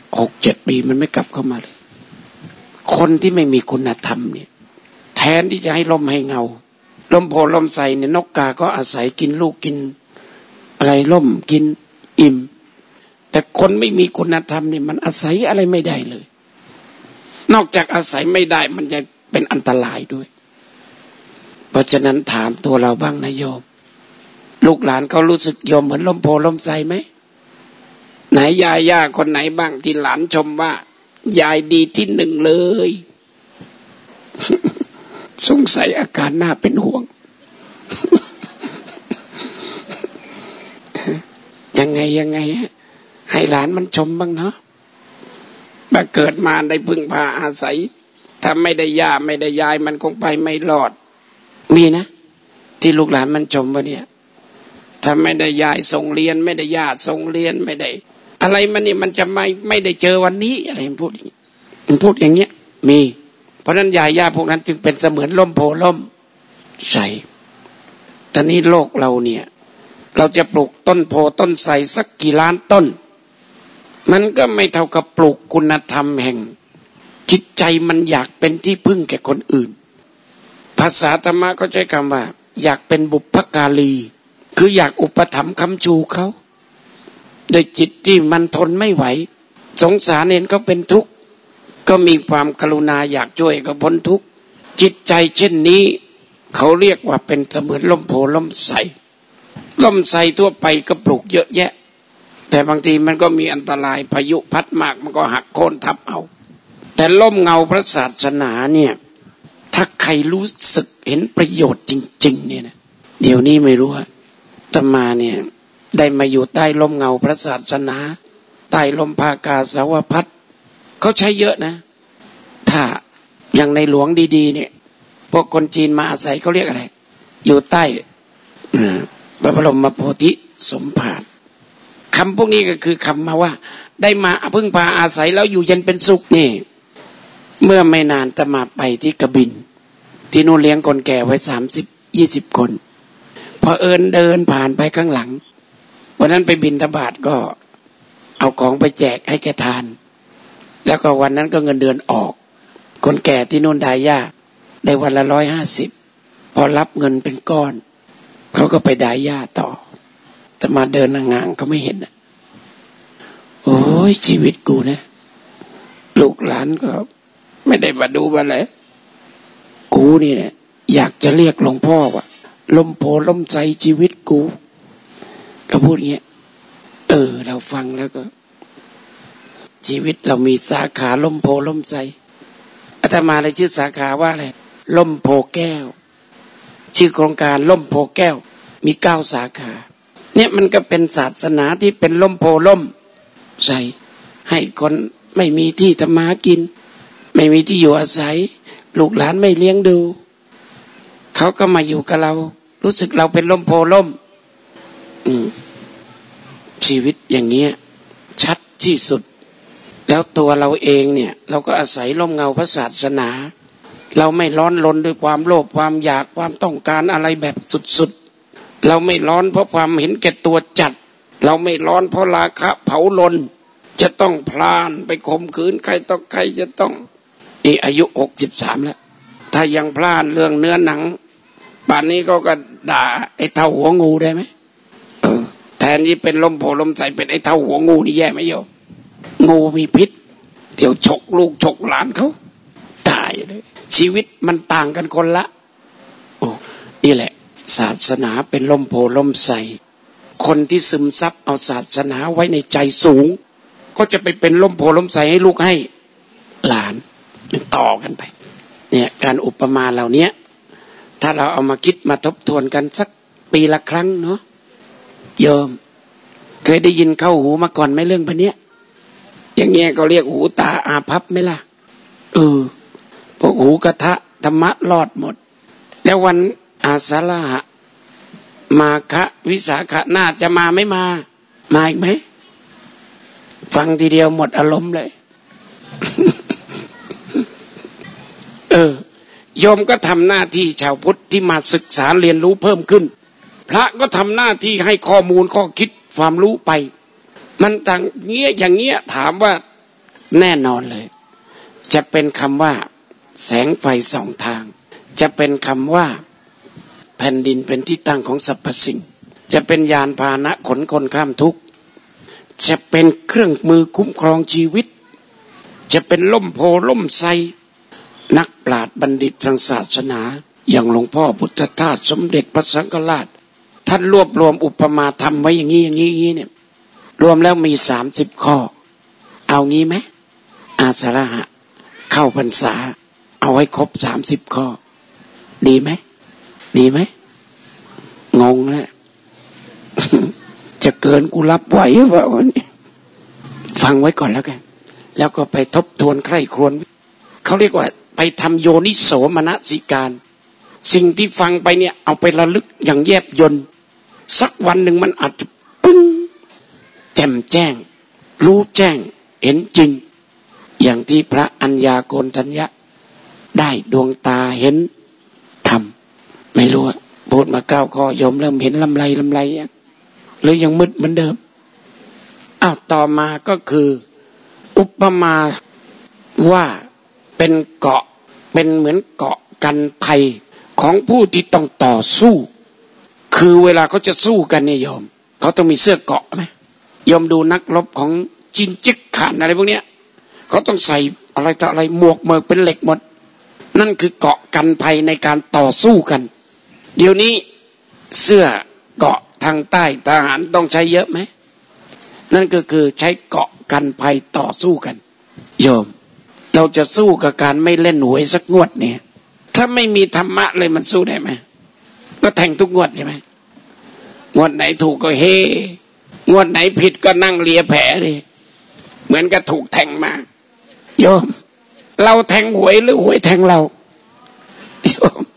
6-7 ปีมันไม่กลับเข้ามาเลยคนที่ไม่มีคุณธรรมเนี่ยแทนที่จะให้ลมให้เงาลมโพลมใสเนี่ยนกกาก็อาศัยกินลูกกินอะไรล่มกินอิ่มแต่คนไม่มีคุณธรรมนี่มันอาศัยอะไรไม่ได้เลยนอกจากอาศัยไม่ได้มันจะเป็นอันตรายด้วยเพราะฉะนั้นถามตัวเราบ้างนะโยมลูกหลานเขารู้สึกโยมเหมือนลมโพลมใสไหมไหนยายย่าคนไหนบ้างที่หลานชมว่ายายดีที่หนึ่งเลย สงสัยอาการน่าเป็นห่วง ยังไงให้หลานมันชมบ้างเนาะมาเกิดมาได้พึ่งพาอาศัยถ้าไม่ได้ย่าไม่ได้ยายมันคงไปไม่รอดมีนะที่ลูกหลานมันชมว่าเนี่ยถ้าไม่ได้ยายส่งเรียนไม่ได้ย่าส่งเรียนไม่ได้อะไรมันนี่มันจะไม่ได้เจอวันนี้อะไรมันพูดอย่างนี้มันพูดอย่างเงี้ยมีเพราะนั้นยายย่าพวกนั้นจึงเป็นเสมือนล่มโพล่มใสตอนนี้โลกเราเนี่ยเราจะปลูกต้นโพต้นไทรสักกี่ล้านต้นมันก็ไม่เท่ากับปลูกคุณธรรมแห่งจิตใจมันอยากเป็นที่พึ่งแก่คนอื่นภาษาธรรมะก็ใช้คำว่าอยากเป็นบุพการีคืออยากอุปถัมภ์ค้ำชูเขาโดยจิตที่มันทนไม่ไหวสงสารเห็นเขาเป็นทุกข์ก็มีความกรุณาอยากช่วยเขาพ้นทุกข์จิตใจเช่นนี้เขาเรียกว่าเป็นเสมือนล่มโพล่มไทรล่มไทรทั่วไปก็ปลูกเยอะแยะแต่บางทีมันก็มีอันตรายพายุพัดมากมันก็หักโค่นทับเอาแต่ล่มเงาพระศาสนาเนี่ยถ้าใครรู้สึกเห็นประโยชน์จริงๆเนี่ยนะเดี๋ยวนี้ไม่รู้ว่าอาตมาเนี่ยได้มาอยู่ใต้ล่มเงาพระศาสนาใต้ลมภากาสาวพัฒน์เขาใช้เยอะนะถ้าอย่างในหลวงดีๆเนี่ยพวกคนจีนมาอาศัยเขาเรียกอะไรอยู่ใต้พระบรมโพธิสมภารคำพวกนี้ก็คือคำมาว่าได้มาพึ่งพาอาศัยแล้วอยู่เย็นเป็นสุขนี่เมื่อไม่นานอาตมาไปที่กบินที่นู่นเลี้ยงคนแก่ไว้30-20 คนพอเดินผ่านไปข้างหลังวันนั้นไปบิณฑบาตก็เอาของไปแจกให้แกทานแล้วก็วันนั้นก็เงินเดือนออกคนแก่ที่นู่นได้ยาได้วันละ150พอรับเงินเป็นก้อนเขาก็ไปได้ยาต่อแต่มาเดินห่างๆเขาไม่เห็นโอ้ยชีวิตกูนะลูกหลานก็ไม่ได้มาดูมาเลยกูนี่แหละอยากจะเรียกหลวงพ่อว่าลมโพลมใจชีวิตกูก็พูดอย่างเงี้ยเราฟังแล้วก็ชีวิตเรามีสาขาลมโพลมใจอาตมาเลยชื่อสาขาว่าอะไรลมโพแก้วชื่อโครงการลมโพแก้วมี9 สาขาเนี่ยมันก็เป็นศาสนาที่เป็นลมโพลมใจให้คนไม่มีที่ทำมากินไม่มีที่อยู่อาศัยลูกหลานไม่เลี้ยงดูเขาก็มาอยู่กับเรารู้สึกเราเป็นลมโพลมชีวิตอย่างเงี้ยชัดที่สุดแล้วตัวเราเองเนี่ยเราก็อาศัยร่มเงาพระศาสนาเราไม่ร้อนรนด้วยความโลภความอยากความต้องการอะไรแบบสุดๆเราไม่ร้อนเพราะความเห็นแก่ตัวจัดเราไม่ร้อนเพราะราคะเผาลนจะต้องพลานไปข่มขืนใครต่อใครจะต้องนี่อายุ63แล้วถ้ายังพลาดเรื่องเนื้อหนังป่านนี้ก็ด่าไอ้เท่าหัวงูได้ไหมแทนที่เป็นลมโพลมใสเป็นไอ้เท่าหัวงูนี่แย่ไหมโยมงูมีพิษเดี๋ยวฉกลูกฉกหลานเขาตายเลยชีวิตมันต่างกันคนละนี่แหละศาสนาเป็นลมโพลมใสคนที่ซึมซับเอาศาสนาไว้ในใจสูงก็จะไปเป็นลมโพลมใสให้ลูกให้หลานมันต่อกันไปเนี่ยการอุปมาเหล่านี้ถ้าเราเอามาคิดมาทบทวนกันสักปีละครั้งเนาะโยมเคยได้ยินเข้าหูมาก่อนไหมเรื่องพันเนี้ยอย่างเงี้ยก็เรียกหูตาอาภัพไหมล่ะพวกหูกระทะธรรมะรอดหมดแล้ววันอาสาฬหะมาคะวิสาขะน่าจะมาไม่มาอีกไหมฟังทีเดียวหมดอารมณ์เลย โยมก็ทำหน้าที่ชาวพุทธที่มาศึกษาเรียนรู้เพิ่มขึ้นพระก็ทำหน้าที่ให้ข้อมูลข้อคิดความรู้ไปมันต่างเงี้ยอย่างเงี้ยถามว่าแน่นอนเลยจะเป็นคำว่าแสงไฟสองทางจะเป็นคำว่าแผ่นดินเป็นที่ตั้งของสรรพสิ่งจะเป็นยานพาหนะขนคนข้ามทุกข์จะเป็นเครื่องมือคุ้มครองชีวิตจะเป็นล่มโพล่มไทรนักปราชญ์บัณฑิตทางศาสนาอย่างหลวงพ่อพุทธทาสสมเด็จพระสังฆราชท่านรวบรวมอุปมาธรรมไว้อย่างนี้เนี่ยรวมแล้วมี30 ข้อเอางี้ไหมอาสาฬหะเข้าพรรษาเอาให้ครบ30 ข้อดีไหมงงแล้ว จะเกินกูรับไหวหรือเปล่าเนี่ยฟังไว้ก่อนแล้วกันแล้วก็ไปทบทวนใคร่ครวญเขาเรียกว่าไปทำโยนิโสมนสิการสิ่งที่ฟังไปเนี่ยเอาไประลึกอย่างแยบยลสักวันหนึ่งมันอาจจะปึ้งแจ่มแจ้งรู้แจ้งเห็นจริงอย่างที่พระอัญญาโกณฑัญญะได้ดวงตาเห็นธรรมไม่รู้อะพูดมา9 ข้อโยมเริ่มเห็นลำไรหรือยังมืดเหมือนเดิมต่อมาก็คืออุปมาว่าเป็นเกาะเป็นเหมือนเกาะกันภัยของผู้ที่ต้องต่อสู้คือเวลาเขาจะสู้กันเนี่ยโยมเขาต้องมีเสื้อเกาะไหมโยมดูนักรบของจินจิกข่านอะไรพวกเนี้ยเขาต้องใส่อะไรต่ออะไรหมวกเมือกเป็นเหล็กหมดนั่นคือเกาะกันภัยในการต่อสู้กันเดี๋ยวนี้เสื้อเกาะทางใต้ทหารต้องใช้เยอะไหมนั่นก็คือใช้เกาะกันภัยต่อสู้กันโยมเราจะสู้กับการไม่เล่นหวยสักงวดเนี่ยถ้าไม่มีธรรมะเลยมันสู้ได้ไหมก็แทงทุกงวดใช่ไหมงวดไหนถูกก็เฮงวดไหนผิดก็นั่งเลียแผลเลยเหมือนกับถูกแทงมาโยมเราแทงหวยหรือหวยแทงเราโยม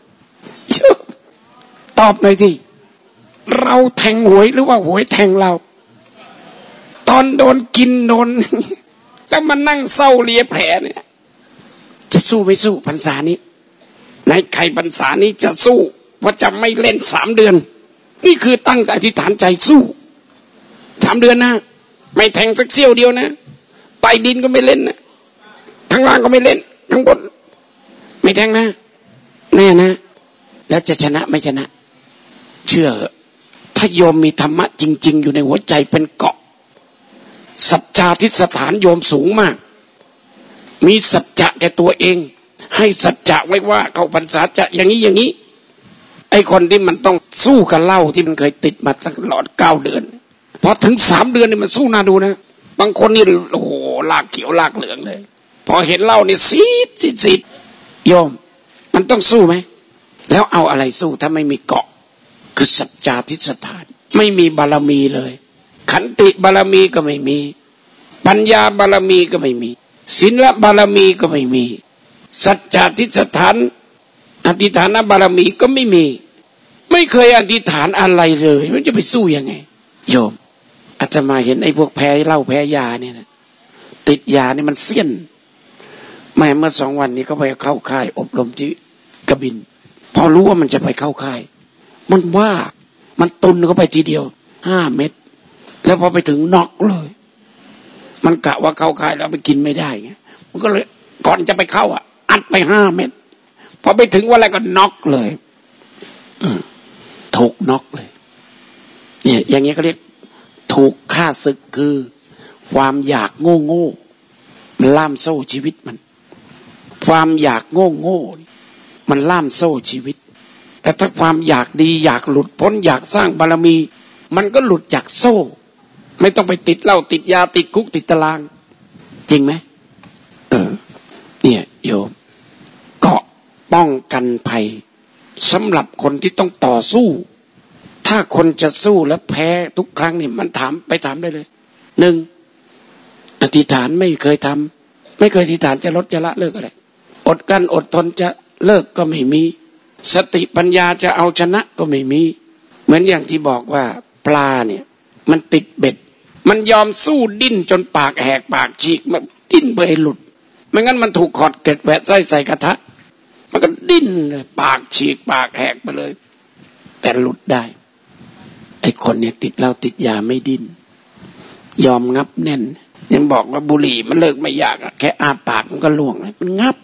ตอบหน่อยสิเราแทงหวยหรือว่าหวยแทงเราตอนโดนกินโดนแล้วมันนั่งเศร้าเลียแผลเนี่ยจะสู้ไม่สู้พรรษานี้ในใครพรรษานี้จะสู้ว่าจะไม่เล่น3 เดือนนี่คือตั้งใจอธิษฐานใจสู้3 เดือนนะไม่แทงสักเสี้ยวเดียวนะใต้ดินก็ไม่เล่นนะข้างล่างก็ไม่เล่นข้างบนไม่แทงนะแน่นะแล้วจะชนะไม่ชนะเชื่อถ้าโยมมีธรรมะจริงๆอยู่ในหัวใจเป็นเกาะสัจจาทิฏฐานโยมสูงมากมีสัจจะแก่ตัวเองให้สัจจะไว้ว่าเข้าพรรษาจะอย่างนี้อย่างนี้ไอ้คนที่มันต้องสู้กับเหล้าที่มันเคยติดมาตลอด9 เดือนพอถึง3 เดือนนี่มันสู้น่าดูนะบางคนนี่โอ้โหลากเขียวลากเหลืองเลยพอเห็นเหล้านี่ซีดโยมมันต้องสู้ไหมแล้วเอาอะไรสู้ถ้าไม่มีเกาะคือสัจจาธิษฐานไม่มีบารมีเลยขันติบารมีก็ไม่มีปัญญาบารมีก็ไม่มีศีลบารมีก็ไม่มีสัจจาธิษฐานอธิษฐานบารมีก็ไม่มีไม่เคยอธิษฐานอะไรเลยมันจะไปสู้ยังไงโยมอาตมาเห็นไอ้พวกแพ้เหล้าแพ้ยาเนี่ยนะติดยานี่มันเสี้ยนแม่เมื่อ2 วันนี้ก็ไปเข้าค่ายอบรมที่กบินพอรู้ว่ามันจะไปเข้าค่ายมันว่ามันตุนเข้าไปทีเดียว5 เม็ดแล้วพอไปถึงน็อกเลยมันกะว่าเข้าค่ายแล้วไปกินไม่ได้ไงมันก็เลยก่อนจะไปเข้าอัดไป5 เม็ดพอไปถึงวันแรกก็น็อกเลยถูกน็อกเลยเนี่ยอย่างเงี้ยเขาเรียกถูกฆ่าศึกคือความอยากโง่มันล่ามโซ่ชีวิตมันความอยากโง่มันล่ามโซ่ชีวิตแต่ถ้าความอยากดีอยากหลุดพ้นอยากสร้างบารมีมันก็หลุดจากโซ่ไม่ต้องไปติดเหล้าติดยาติดคุกติดตารางจริงไหมเนี่ยโยมเกาะป้องกันภัยสำหรับคนที่ต้องต่อสู้ถ้าคนจะสู้แล้วแพ้ทุกครั้งนี่มันถามได้เลย 1. อธิษฐานไม่เคยทำไม่เคยอธิษฐานจะลดจะละเลิกอะไรอดกั้นอดทนจะเลิกก็ไม่มีสติปัญญาจะเอาชนะก็ไม่มีเหมือนอย่างที่บอกว่าปลาเนี่ยมันติดเบ็ดมันยอมสู้ดิ้นจนปากแหกปากฉีกมันดิ้นเพื่อให้หลุดไม่งั้นมันถูกขอดเกล็ดแหวะไส้ใส่กระทะมันก็ดิ้นเลยปากฉีกปากแหกไปเลยแต่หลุดได้ไอ้คนเนี่ยติดเหล้าติดยาไม่ดิ้นยอมงับแน่นยังบอกว่าบุหรี่มันเลิกไม่ยากแค่อ้าปากมันก็ล่วงเลยมันงับ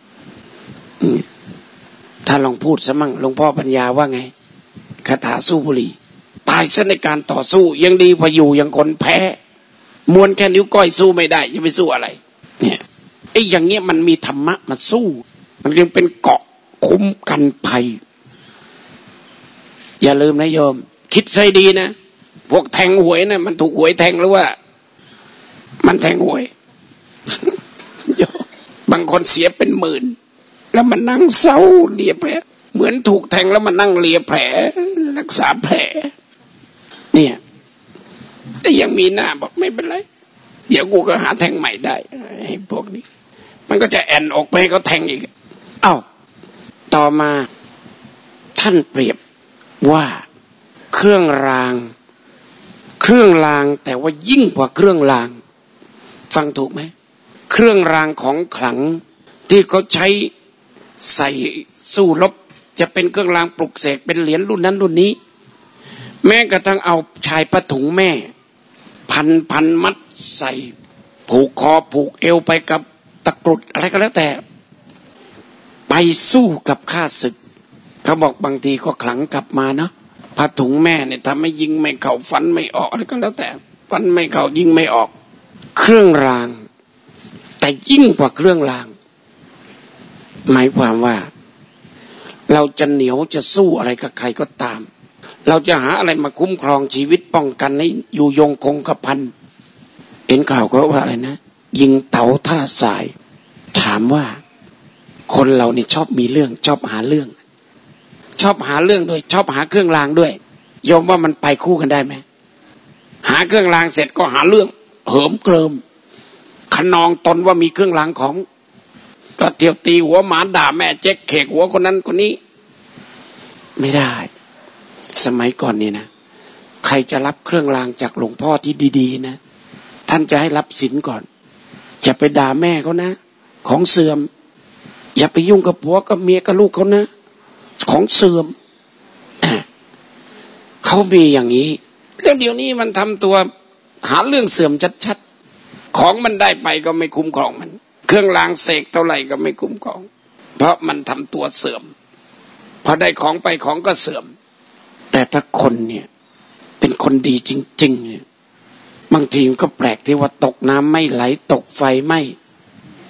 ถ้าลองพูดซะมั่งหลวงพ่อปัญญาว่าไงคาถาสู้บุหรี่ตายซะในการต่อสู้ยังดีกว่าอยู่อย่างคนแพ้มวนแค่นิ้วก้อยสู้ไม่ได้จะไปสู้อะไรเนี่ยไอ้อย่างเงี้ยมันมีธรรมะมาสู้มันยังเป็นเกราะคุ้มกันภัยอย่าลืมนะโยมคิดใส่ดีนะพวกแทงหวยนะมันถูกหวยแทงหรือว่ามันแทงหวย บางคนเสียเป็นหมื่นแล้วมันนั่งเศร้าเลียแผลเหมือนถูกแทงแล้วมันนั่งเลียแผลรักษาแผลเนี่ยแต่ยังมีหน้าบอกไม่เป็นไรเดี๋ยวกูก็หาแทงใหม่ได้ไอ้พวกนี้มันก็จะแอนออกไปให้เขาแทงอีกเอ้าต่อมาท่านเปรียบว่าเครื่องรางแต่ว่ายิ่งกว่าเครื่องรางฟังถูกไหมเครื่องรางของขลังที่เขาใช้ใส่สู้รบจะเป็นเครื่องรางปลุกเสกเป็นเหรียญรุ่นนั้นรุ่นนี้แม้กระทั่งเอาชายผ้าถุงแม่พันมัดใส่ผูกคอผูกเอวไปกับตะกรุดอะไรก็แล้วแต่ไปสู้กับข้าศึกเขาบอกบางทีก็ขลังกลับมาเนาะผ้าถุงแม่เนี่ยทำให้ยิงไม่เข้าฟันไม่ออกอะไรก็แล้วแต่ฟันไม่เข้ายิงไม่ออกเครื่องรางแต่ยิ่งกว่าเครื่องรางหมายความว่าเราจะเหนียวจะสู้อะไรกับใครก็ตามเราจะหาอะไรมาคุ้มครองชีวิตป้องกันให้อยู่ยงคงกระพันเห็นข่าวก็ว่าอะไรนะยิงเต๋าท่าสายถามว่าคนเรานี่ชอบมีเรื่องชอบหาเรื่องด้วยชอบหาเครื่องรางด้วยยอมว่ามันไปคู่กันได้ไหมหาเครื่องรางเสร็จก็หาเรื่องเหิมเกริมขนองตนว่ามีเครื่องรางของก็เที่ยวตีหัวหมาด่าแม่เจ๊กเขกหัวคนนั้นคนนี้ไม่ได้สมัยก่อนนี่นะใครจะรับเครื่องรางจากหลวงพ่อที่ดีๆนะท่านจะให้รับศีลก่อนอย่าไปด่าแม่เขานะของเสื่อมอย่าไปยุ่งกับผัวกับเมียกับลูกเขานะของเสื่อมเขามีอย่างนี้แล้วเดี๋ยวนี้มันทำตัวหาเรื่องเสื่อมชัดๆของมันได้ไปก็ไม่คุ้มครองมันเครื่องรางเสกเท่าไหร่ก็ไม่คุ้มครองเพราะมันทำตัวเสื่อมพอได้ของไปของก็เสื่อมแต่ถ้าคนเนี่ยเป็นคนดีจริงๆเนี่ยบางทีมันก็แปลกที่ว่าตกน้ำไม่ไหลตกไฟไม่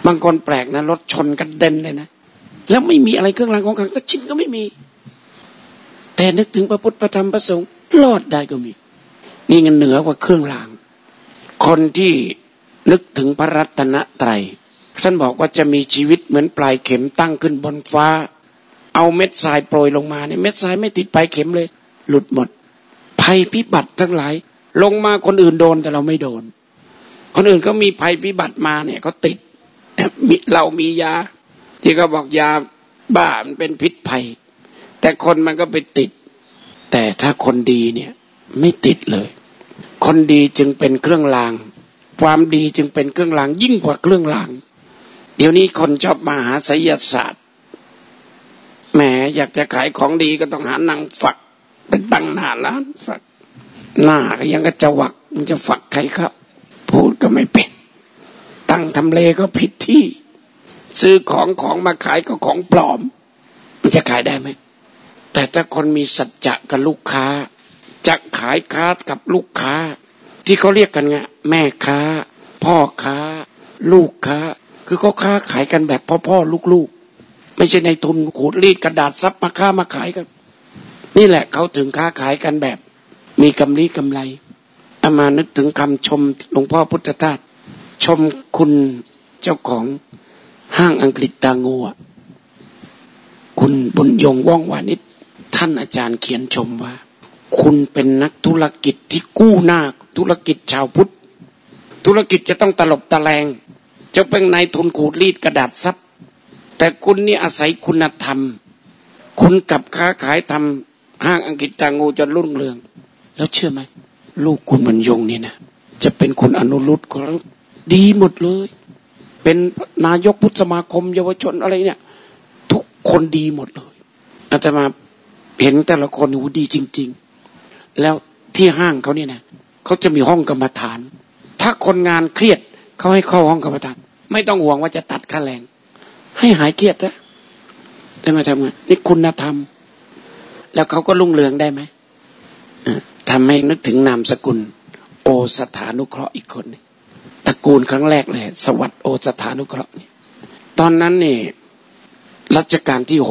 บางคนแปลกนะรถชนกันเด่นเลยนะแล้วไม่มีอะไรเครื่องรางของขลังสักชิ้นก็ไม่มีแต่นึกถึงพระพุทธพระธรรมพระสงฆ์รอดได้ก็มีนี่เงินเหนือกว่าเครื่องรางคนที่นึกถึงพระรัตนตรัยท่านบอกว่าจะมีชีวิตเหมือนปลายเข็มตั้งขึ้นบนฟ้าเอาเม็ดทรายโปรยลงมาเนี่ยเม็ดทรายไม่ติดปลายเข็มเลยหลุดหมดภัยพิบัติทั้งหลายลงมาคนอื่นโดนแต่เราไม่โดนคนอื่นก็มีภัยพิบัติมาเนี่ยเขาติดเรามียาที่เขาบอกยาบ้ามันเป็นพิษภัยแต่คนมันก็ไปติดแต่ถ้าคนดีเนี่ยไม่ติดเลยคนดีจึงเป็นเครื่องรางความดีจึงเป็นเครื่องรางยิ่งกว่าเครื่องรางเดี๋ยวนี้คนชอบมาหาไสยศาสตร์แหมอยากจะขายของดีก็ต้องหานางฝักเป็นตั้งหน้าร้านฝักหน้าก็ยังก็จะวักมันจะฝักใครครับพูดก็ไม่เป็นตั้งทำเลก็ผิดที่ซื้อของมาขายก็ของปลอมมันจะขายได้ไหมแต่ถ้าคนมีสัจจะกับลูกค้าจะขายค้ากับลูกค้าที่เขาเรียกกันไงแม่ค้าพ่อค้าลูกค้าคือเขาค้าขายกันแบบพ่อลูกไม่ใช่ในทุนขูดรีดกระดาษซับมาค้ามาขายกันนี่แหละเขาถึงค้าขายกันแบบมีกำไรอามานึกถึงคำชมหลวงพ่อพุทธทาสชมคุณเจ้าของห้างอังกฤษตางูคุณบุญยงว่องวานิชท่านอาจารย์เขียนชมว่าคุณเป็นนักธุรกิจที่กู้หน้าธุรกิจชาวพุทธธุรกิจจะต้องตลบตะแลงจะเป็นนายทุนขูดรีดกระดาษซับแต่คุณนี่อาศัยคุณธรรมคุณกับค้าขายทำห้างอังกฤษตางูจนรุ่งเรืองแล้วเชื่อไหมลูกคุณบุญยงนี่นะจะเป็นคนอนุรุตของดีหมดเลยเป็นนายกพุทธสมาคมเยาวชนอะไรเนี่ยทุกคนดีหมดเลยอาตมาเห็นแต่ละคนหูดีจริงๆแล้วที่ห้างเขาเนี่ยนะเขาจะมีห้องกรรมฐานถ้าคนงานเครียดเขาให้เข้าห้องกรรมฐานไม่ต้องห่วงว่าจะตัดค่าแรงให้หายเครียดนะได้มาทำงานนี่คุณธรรมแล้วเขาก็รุ่งเรืองได้ไหมทำให้นึกถึงนามสกุลโอสถานุเคราะห์อีกคนนึงตระกูลครั้งแรกเลยสวัสดิ์โอสถานุเคราะห์เนี่ยตอนนั้นนี่รัชกาลที่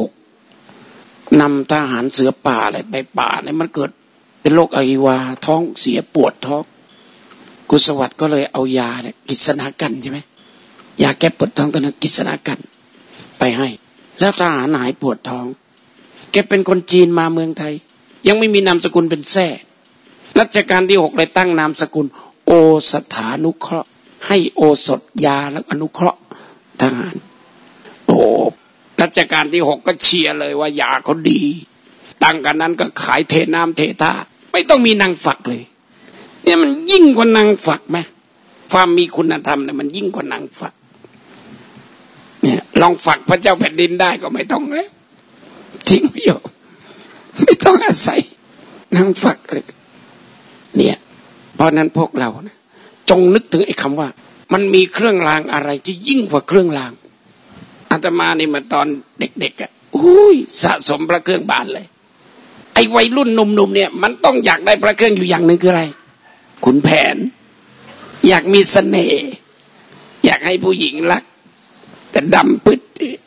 6นำทหารเสือป่าอะไรไปป่าเนี่ยมันเกิดเป็นโรคอหิวาท้องเสียปวดท้องกุสวัสดิ์ก็เลยเอายาเนี่ยกิษณากันใช่ไหมยาแก้ปวดท้องตอนนั้นกิษณากันไปให้แล้วทหารหายปวดท้องแกเป็นคนจีนมาเมืองไทยยังไม่มีนามสกุลเป็นแท้รัชกาลที่6เลยตั้งนามสกุลโอสถานุเคราะห์ให้โอสถยาและอนุเคราะห์ทหารโอ้รัชกาลที่6ก็เชียร์เลยว่ายาเขาดีตั้งกันนั้นก็ขายเทน้ำเทท่าไม่ต้องมีนางฝักเลยเนี่ยมันยิ่งกว่านางฝักไหมความมีคุณธรรมเนี่ยมันยิ่งกว่านางฝักเนี่ยลองฝักพระเจ้าแผ่นดินได้ก็ไม่ต้องแล้วทิ้งไม่อยู่ไม่ต้องอาศัยนางฝักเลยเนี่ยเพราะนั้นพวกเรานะจงนึกถึงไอ้คำว่ามันมีเครื่องรางอะไรที่ยิ่งกว่าเครื่องรางอาตมานี่มาตอนเด็กๆอุ้ยสะสมพระเครื่องบานเลยไอ้วัยรุ่นหนุ่มๆเนี่ยมันต้องอยากได้พระเครื่องอยู่อย่างหนึ่งคืออะไรขุนแผนอยากมีเสน่ห์อยากให้ผู้หญิงรักแต่ดำปึ๊ด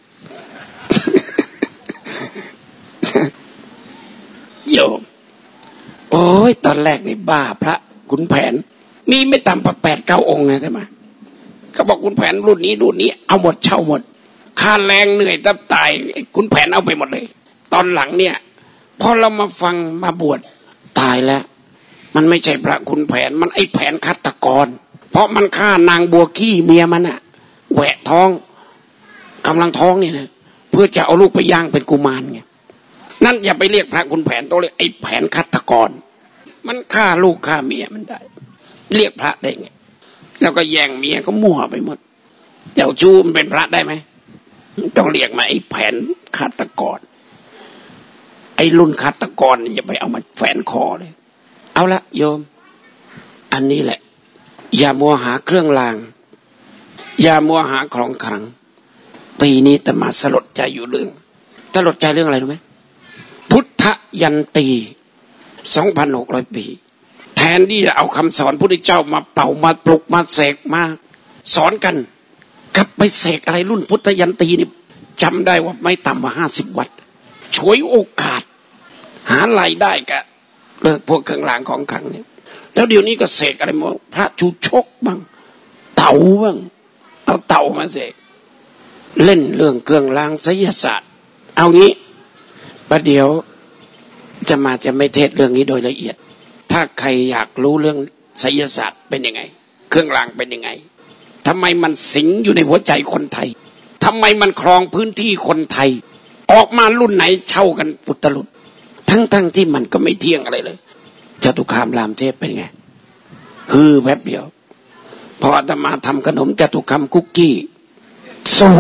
โยมโอ้ยตอนแรกนี่บ้าพระขุนแผนมีไม่ต่ำกว่า8-9 องค์นะใช่ไหมเขาบอกขุนแผนรุ่นนี้เอาหมดเช่าหมดค่าแรงเหนื่อยแทบตายขุนแผนเอาไปหมดเลยตอนหลังเนี่ยพอเรามาฟังมาบวชตายแล้วมันไม่ใช่พระขุนแผนมันไอ้แผนฆาตกรเพราะมันฆ่านางบัวขี้เมียมันอะแหวะท้องกำลังท้องนี่นะเพื่อจะเอาลูกไปย่างเป็นกุมารไงนั่นอย่าไปเรียกพระขุนแผนต้องเรียกไอ้แผนฆาตกรมันฆ่าลูกฆ่าเมียมันได้เรียกพระได้ไงแล้วก็แย่งเมียก็มั่วไปหมดเจ้าชู้มันเป็นพระได้ไหมต้องเรียกมาไอ้แผนฆาตกรไอ้รุ่นฆาตกรอย่าไปเอามาแฝงคอเลยเอาละโยมอันนี้แหละอย่ามัวหาเครื่องรางอย่ามัวหาของขลังปีนี้แต่มาสลดใจอยู่เรื่องสลดใจเรื่องอะไรรู้ไหมพุทธยันตี 2,600 ปีแทนที่จะเอาคำสอนพระพุทธเจ้ามาเป่ามาปลุกมาเสกมาสอนกันกลับไปเสกอะไรรุ่นพุทธยันตีนี่จำได้ว่าไม่ต่ำกว่า50 วัดฉวยโอกาสหารายได้กะเลิกพวกเครื่องรางของขลังเนี่ยแล้วเดี๋ยวนี้ก็เสกอะไรมาพระชูชกบ้างเต่าบ้างเอาเต่ามาเสกเล่นเรื่องเครื่องรางไสยศาสตร์เอางี้ประเดี๋ยวจะไม่เทศเรื่องนี้โดยละเอียดถ้าใครอยากรู้เรื่องไสยศาสตร์เป็นยังไงเครื่องรางเป็นยังไงทำไมมันสิงอยู่ในหัวใจคนไทยทำไมมันครองพื้นที่คนไทยออกมารุ่นไหนเช่ากันอุตลุดทั้งที่มันก็ไม่เที่ยงอะไรเลยจตุคามรามเทพเป็นไงแป๊บเดียวพออาตมาทำขนมจตุคามคุกกี้สู้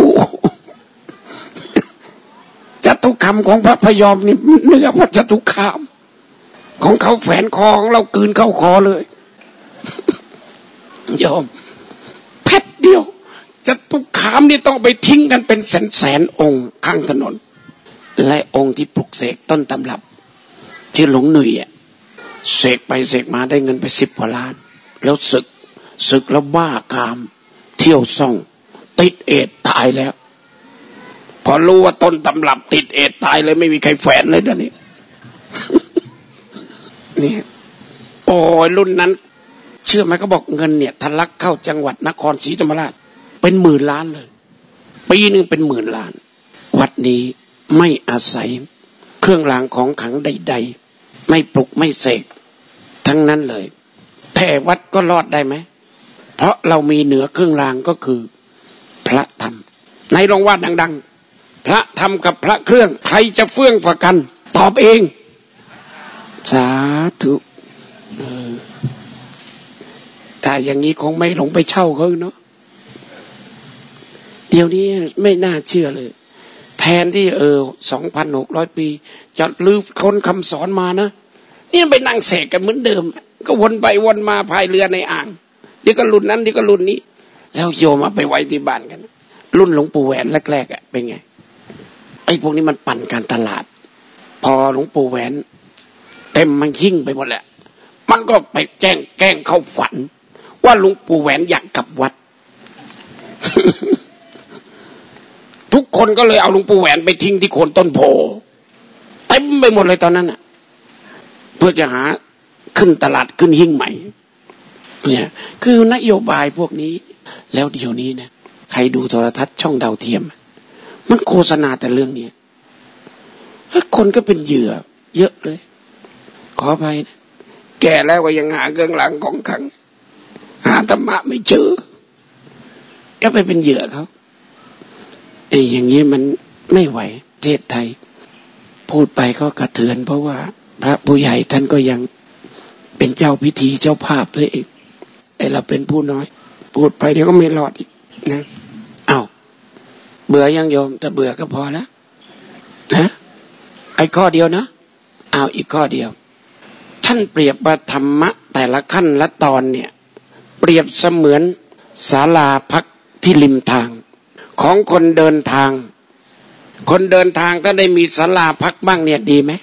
จตุคามของพระพยอมนี่เนื้อพระจตุคามของเขาแฝนคอของเรากลืนเข้าคอเลยยอมแป๊บเดียวจตุคามนี่ต้องไปทิ้งกันเป็นแสนองค์ข้างถนนและองค์ที่ปลุกเสกต้นตำรับชื่อหลวงหนุ่ยเสกไปเสกมาได้เงินไป10 กว่าล้านแล้วศึกแล้วบ้ากามเที่ยวซ่องติดเอดตายแล้วพอรู้ว่าต้นตำรับติดเอดตายเลยไม่มีใครแฝนเลยตอนนี้ นี่โอ้ยรุ่นนั้นเชื่อไหมเขาบอกเงินเนี่ยทะลักเข้าจังหวัดนครศรีธรรมราชเป็น10,000 ล้านเลยปีนึงเป็น10,000 ล้านวัดนี้ไม่อาศัยเครื่องรางของขลังใดๆไม่ปลุกไม่เสกทั้งนั้นเลยแต่วัดก็รอดได้ไหมเพราะเรามีเหนือเครื่องรางก็คือพระธรรมในโรงวาดดังๆพระธรรมกับพระเครื่องใครจะเฟื่องกว่ากันตอบเองสาธุถ้าอย่างนี้คงไม่หลงไปเช่าเขาเนาะเดี๋ยวนี้ไม่น่าเชื่อเลยแทนที่ 2,600 ปีจะลื้อค้นคำสอนมานะนี่ไปนั่งเสกกันเหมือนเดิมก็วนไปวนมาพายเรือในอ่างเดี๋ยวก็รุ่นนั้นเดี๋ยวก็รุ่นนี้แล้วโยมเอาไปไว้ที่บ้านกันรุ่นหลวงปู่แหวนแรกๆเป็นไงไอ้พวกนี้มันปั่นการตลาดพอหลวงปู่แหวนเต็มมันขิ้งไปหมดแหละมันก็ไปแกล้งเข้าฝันว่าหลวงปู่แหวนอยากกลับวัด ทุกคนก็เลยเอาหลวงปู่แหวนไปทิ้งที่โคนต้นโพเต็มไปหมดเลยตอนนั้นน่ะเพื่อจะหาขึ้นตลาดขึ้นหิ้งใหม่เนี่ยคือนโยบายพวกนี้แล้วเดี๋ยวนี้นะใครดูโทรทัศน์ช่องดาวเทียมมันโฆษณาแต่เรื่องนี้คนก็เป็นเหยื่อเยอะเลยขออภัยนะแก่แล้วก็ยังหาเครื่องรางของขลังหาธรรมะไม่เจอก็ไปเป็นเหยื่อเขาอย่างนี้มันไม่ไหวประเทศไทยพูดไปก็กระเทือนเพราะว่าพระผู้ใหญ่ท่านก็ยังเป็นเจ้าพิธีเจ้าภาพเลยเองเราเป็นผู้น้อยพูดไปเดี๋ยวก็ไม่รอดอีกนะเบื่อยังโยมแต่เบื่อก็พอแล้วนะไอ้ข้อเดียวนะอีกข้อเดียวท่านเปรียบว่าธรรมะแต่ละขั้นละตอนเนี่ยเปรียบเสมือนศาลาพักที่ริมทางของคนเดินทางคนเดินทางถ้าได้มีศาลาพักบ้างเนี่ยดีไหม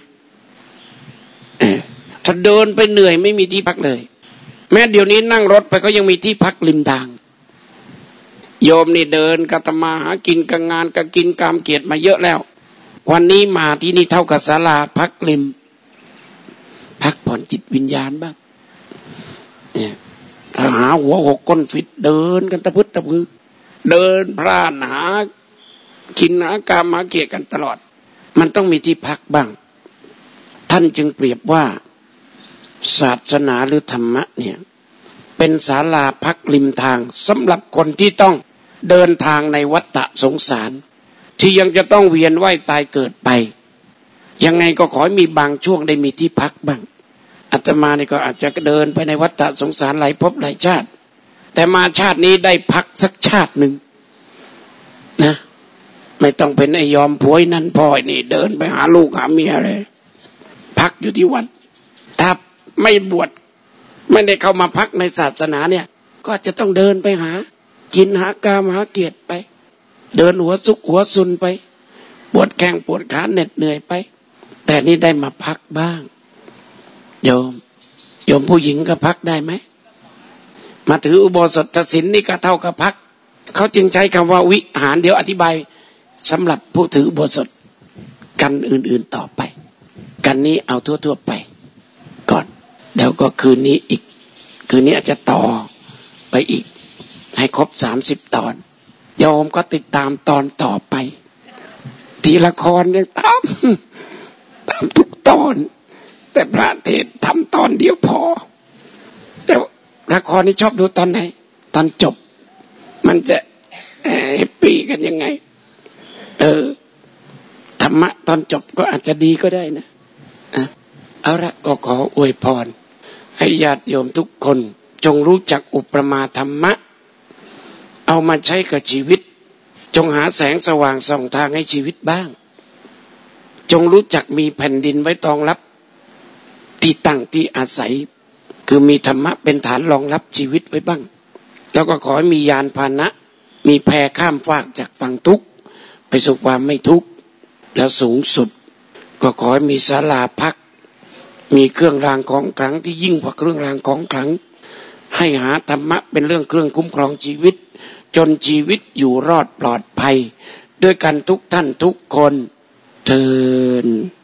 ถ้าเดินไปเหนื่อยไม่มีที่พักเลยแม้เดี๋ยวนี้นั่งรถไปก็ยังมีที่พักริมทางโยมนี่เดินกะตมาหากินกับงานกับกินกามเกียรติมาเยอะแล้ววันนี้มาที่นี่เท่ากับศาลาพักริมพักผ่อนจิตวิญญาณบ้างเนี่ยถ้าหาหัวหกก้นฟิตเดินกันตะพึดตะพือเดินพร่านหากินหากามหาเกียรติกันตลอดมันต้องมีที่พักบ้างท่านจึงเปรียบว่าศาสนาหรือธรรมะเนี่ยเป็นศาลาพักริมทางสำหรับคนที่ต้องเดินทางในวัฏสงสารที่ยังจะต้องเวียนว่ายตายเกิดไปยังไงก็ขอให้มีบางช่วงได้มีที่พักบ้างอาตมานี่ก็อาจจะเดินไปในวัฏสงสารหลายภพหลายชาติแต่มาชาตินี้ได้พักสักชาติหนึ่งนะไม่ต้องเป็นไอ้ยอมผัวนั่นพ่อยนี่เดินไปหาลูกหาเมียเลยพักอยู่ที่วัดถ้าไม่บวชไม่ได้เข้ามาพักในศาสนาเนี่ยก็จะต้องเดินไปหากินหากามหาเกียรติไปเดินหัวซุกหัวซุนไปปวดแข้งปวดขาเหน็ดเหนื่อยไปแต่นี่ได้มาพักบ้างโยมผู้หญิงก็พักได้ไหมมาถืออุโบสถศีลนี่ก็เท่ากับพักเขาจึงใช้คำว่าวิหารเดี๋ยวอธิบายสำหรับผู้ถืออุโบสถกันอื่นๆต่อไปกันนี้เอาทั่วๆไปก่อนเดี๋ยวก็คืนนี้อีกคืนนี้อาจจะต่อไปอีกให้ครบ30 ตอนโยมก็ติดตามตอนต่อไปทีละครยังตามทุกตอนแต่พระเทศทำตอนเดียวพอแต่ละครนี่ชอบดูตอนไหนตอนจบมันจะแฮปปี้กันยังไงธรรมะตอนจบก็อาจจะดีก็ได้นะเอาละก็ขออวยพรให้ญาติโยมทุกคนจงรู้จักอุปมาธรรมะเอามาใช้กับชีวิตจงหาแสงสว่างส่องทางให้ชีวิตบ้างจงรู้จักมีแผ่นดินไว้รองรับที่ตั้งที่อาศัยคือมีธรรมะเป็นฐานรองรับชีวิตไว้บ้างแล้วก็ขอให้มียานพาหนะมีแพข้ามฟากจากฝั่งทุกข์ไปสู่ความไม่ทุกข์แล้วสูงสุดก็ขอให้มีศาลาพักมีเครื่องรางของขลังที่ยิ่งกว่าเครื่องรางของขลังให้หาธรรมะเป็นเรื่องเครื่องคุ้มครองชีวิตจนชีวิตอยู่รอดปลอดภัยด้วยกันทุกท่านทุกคนเทอญ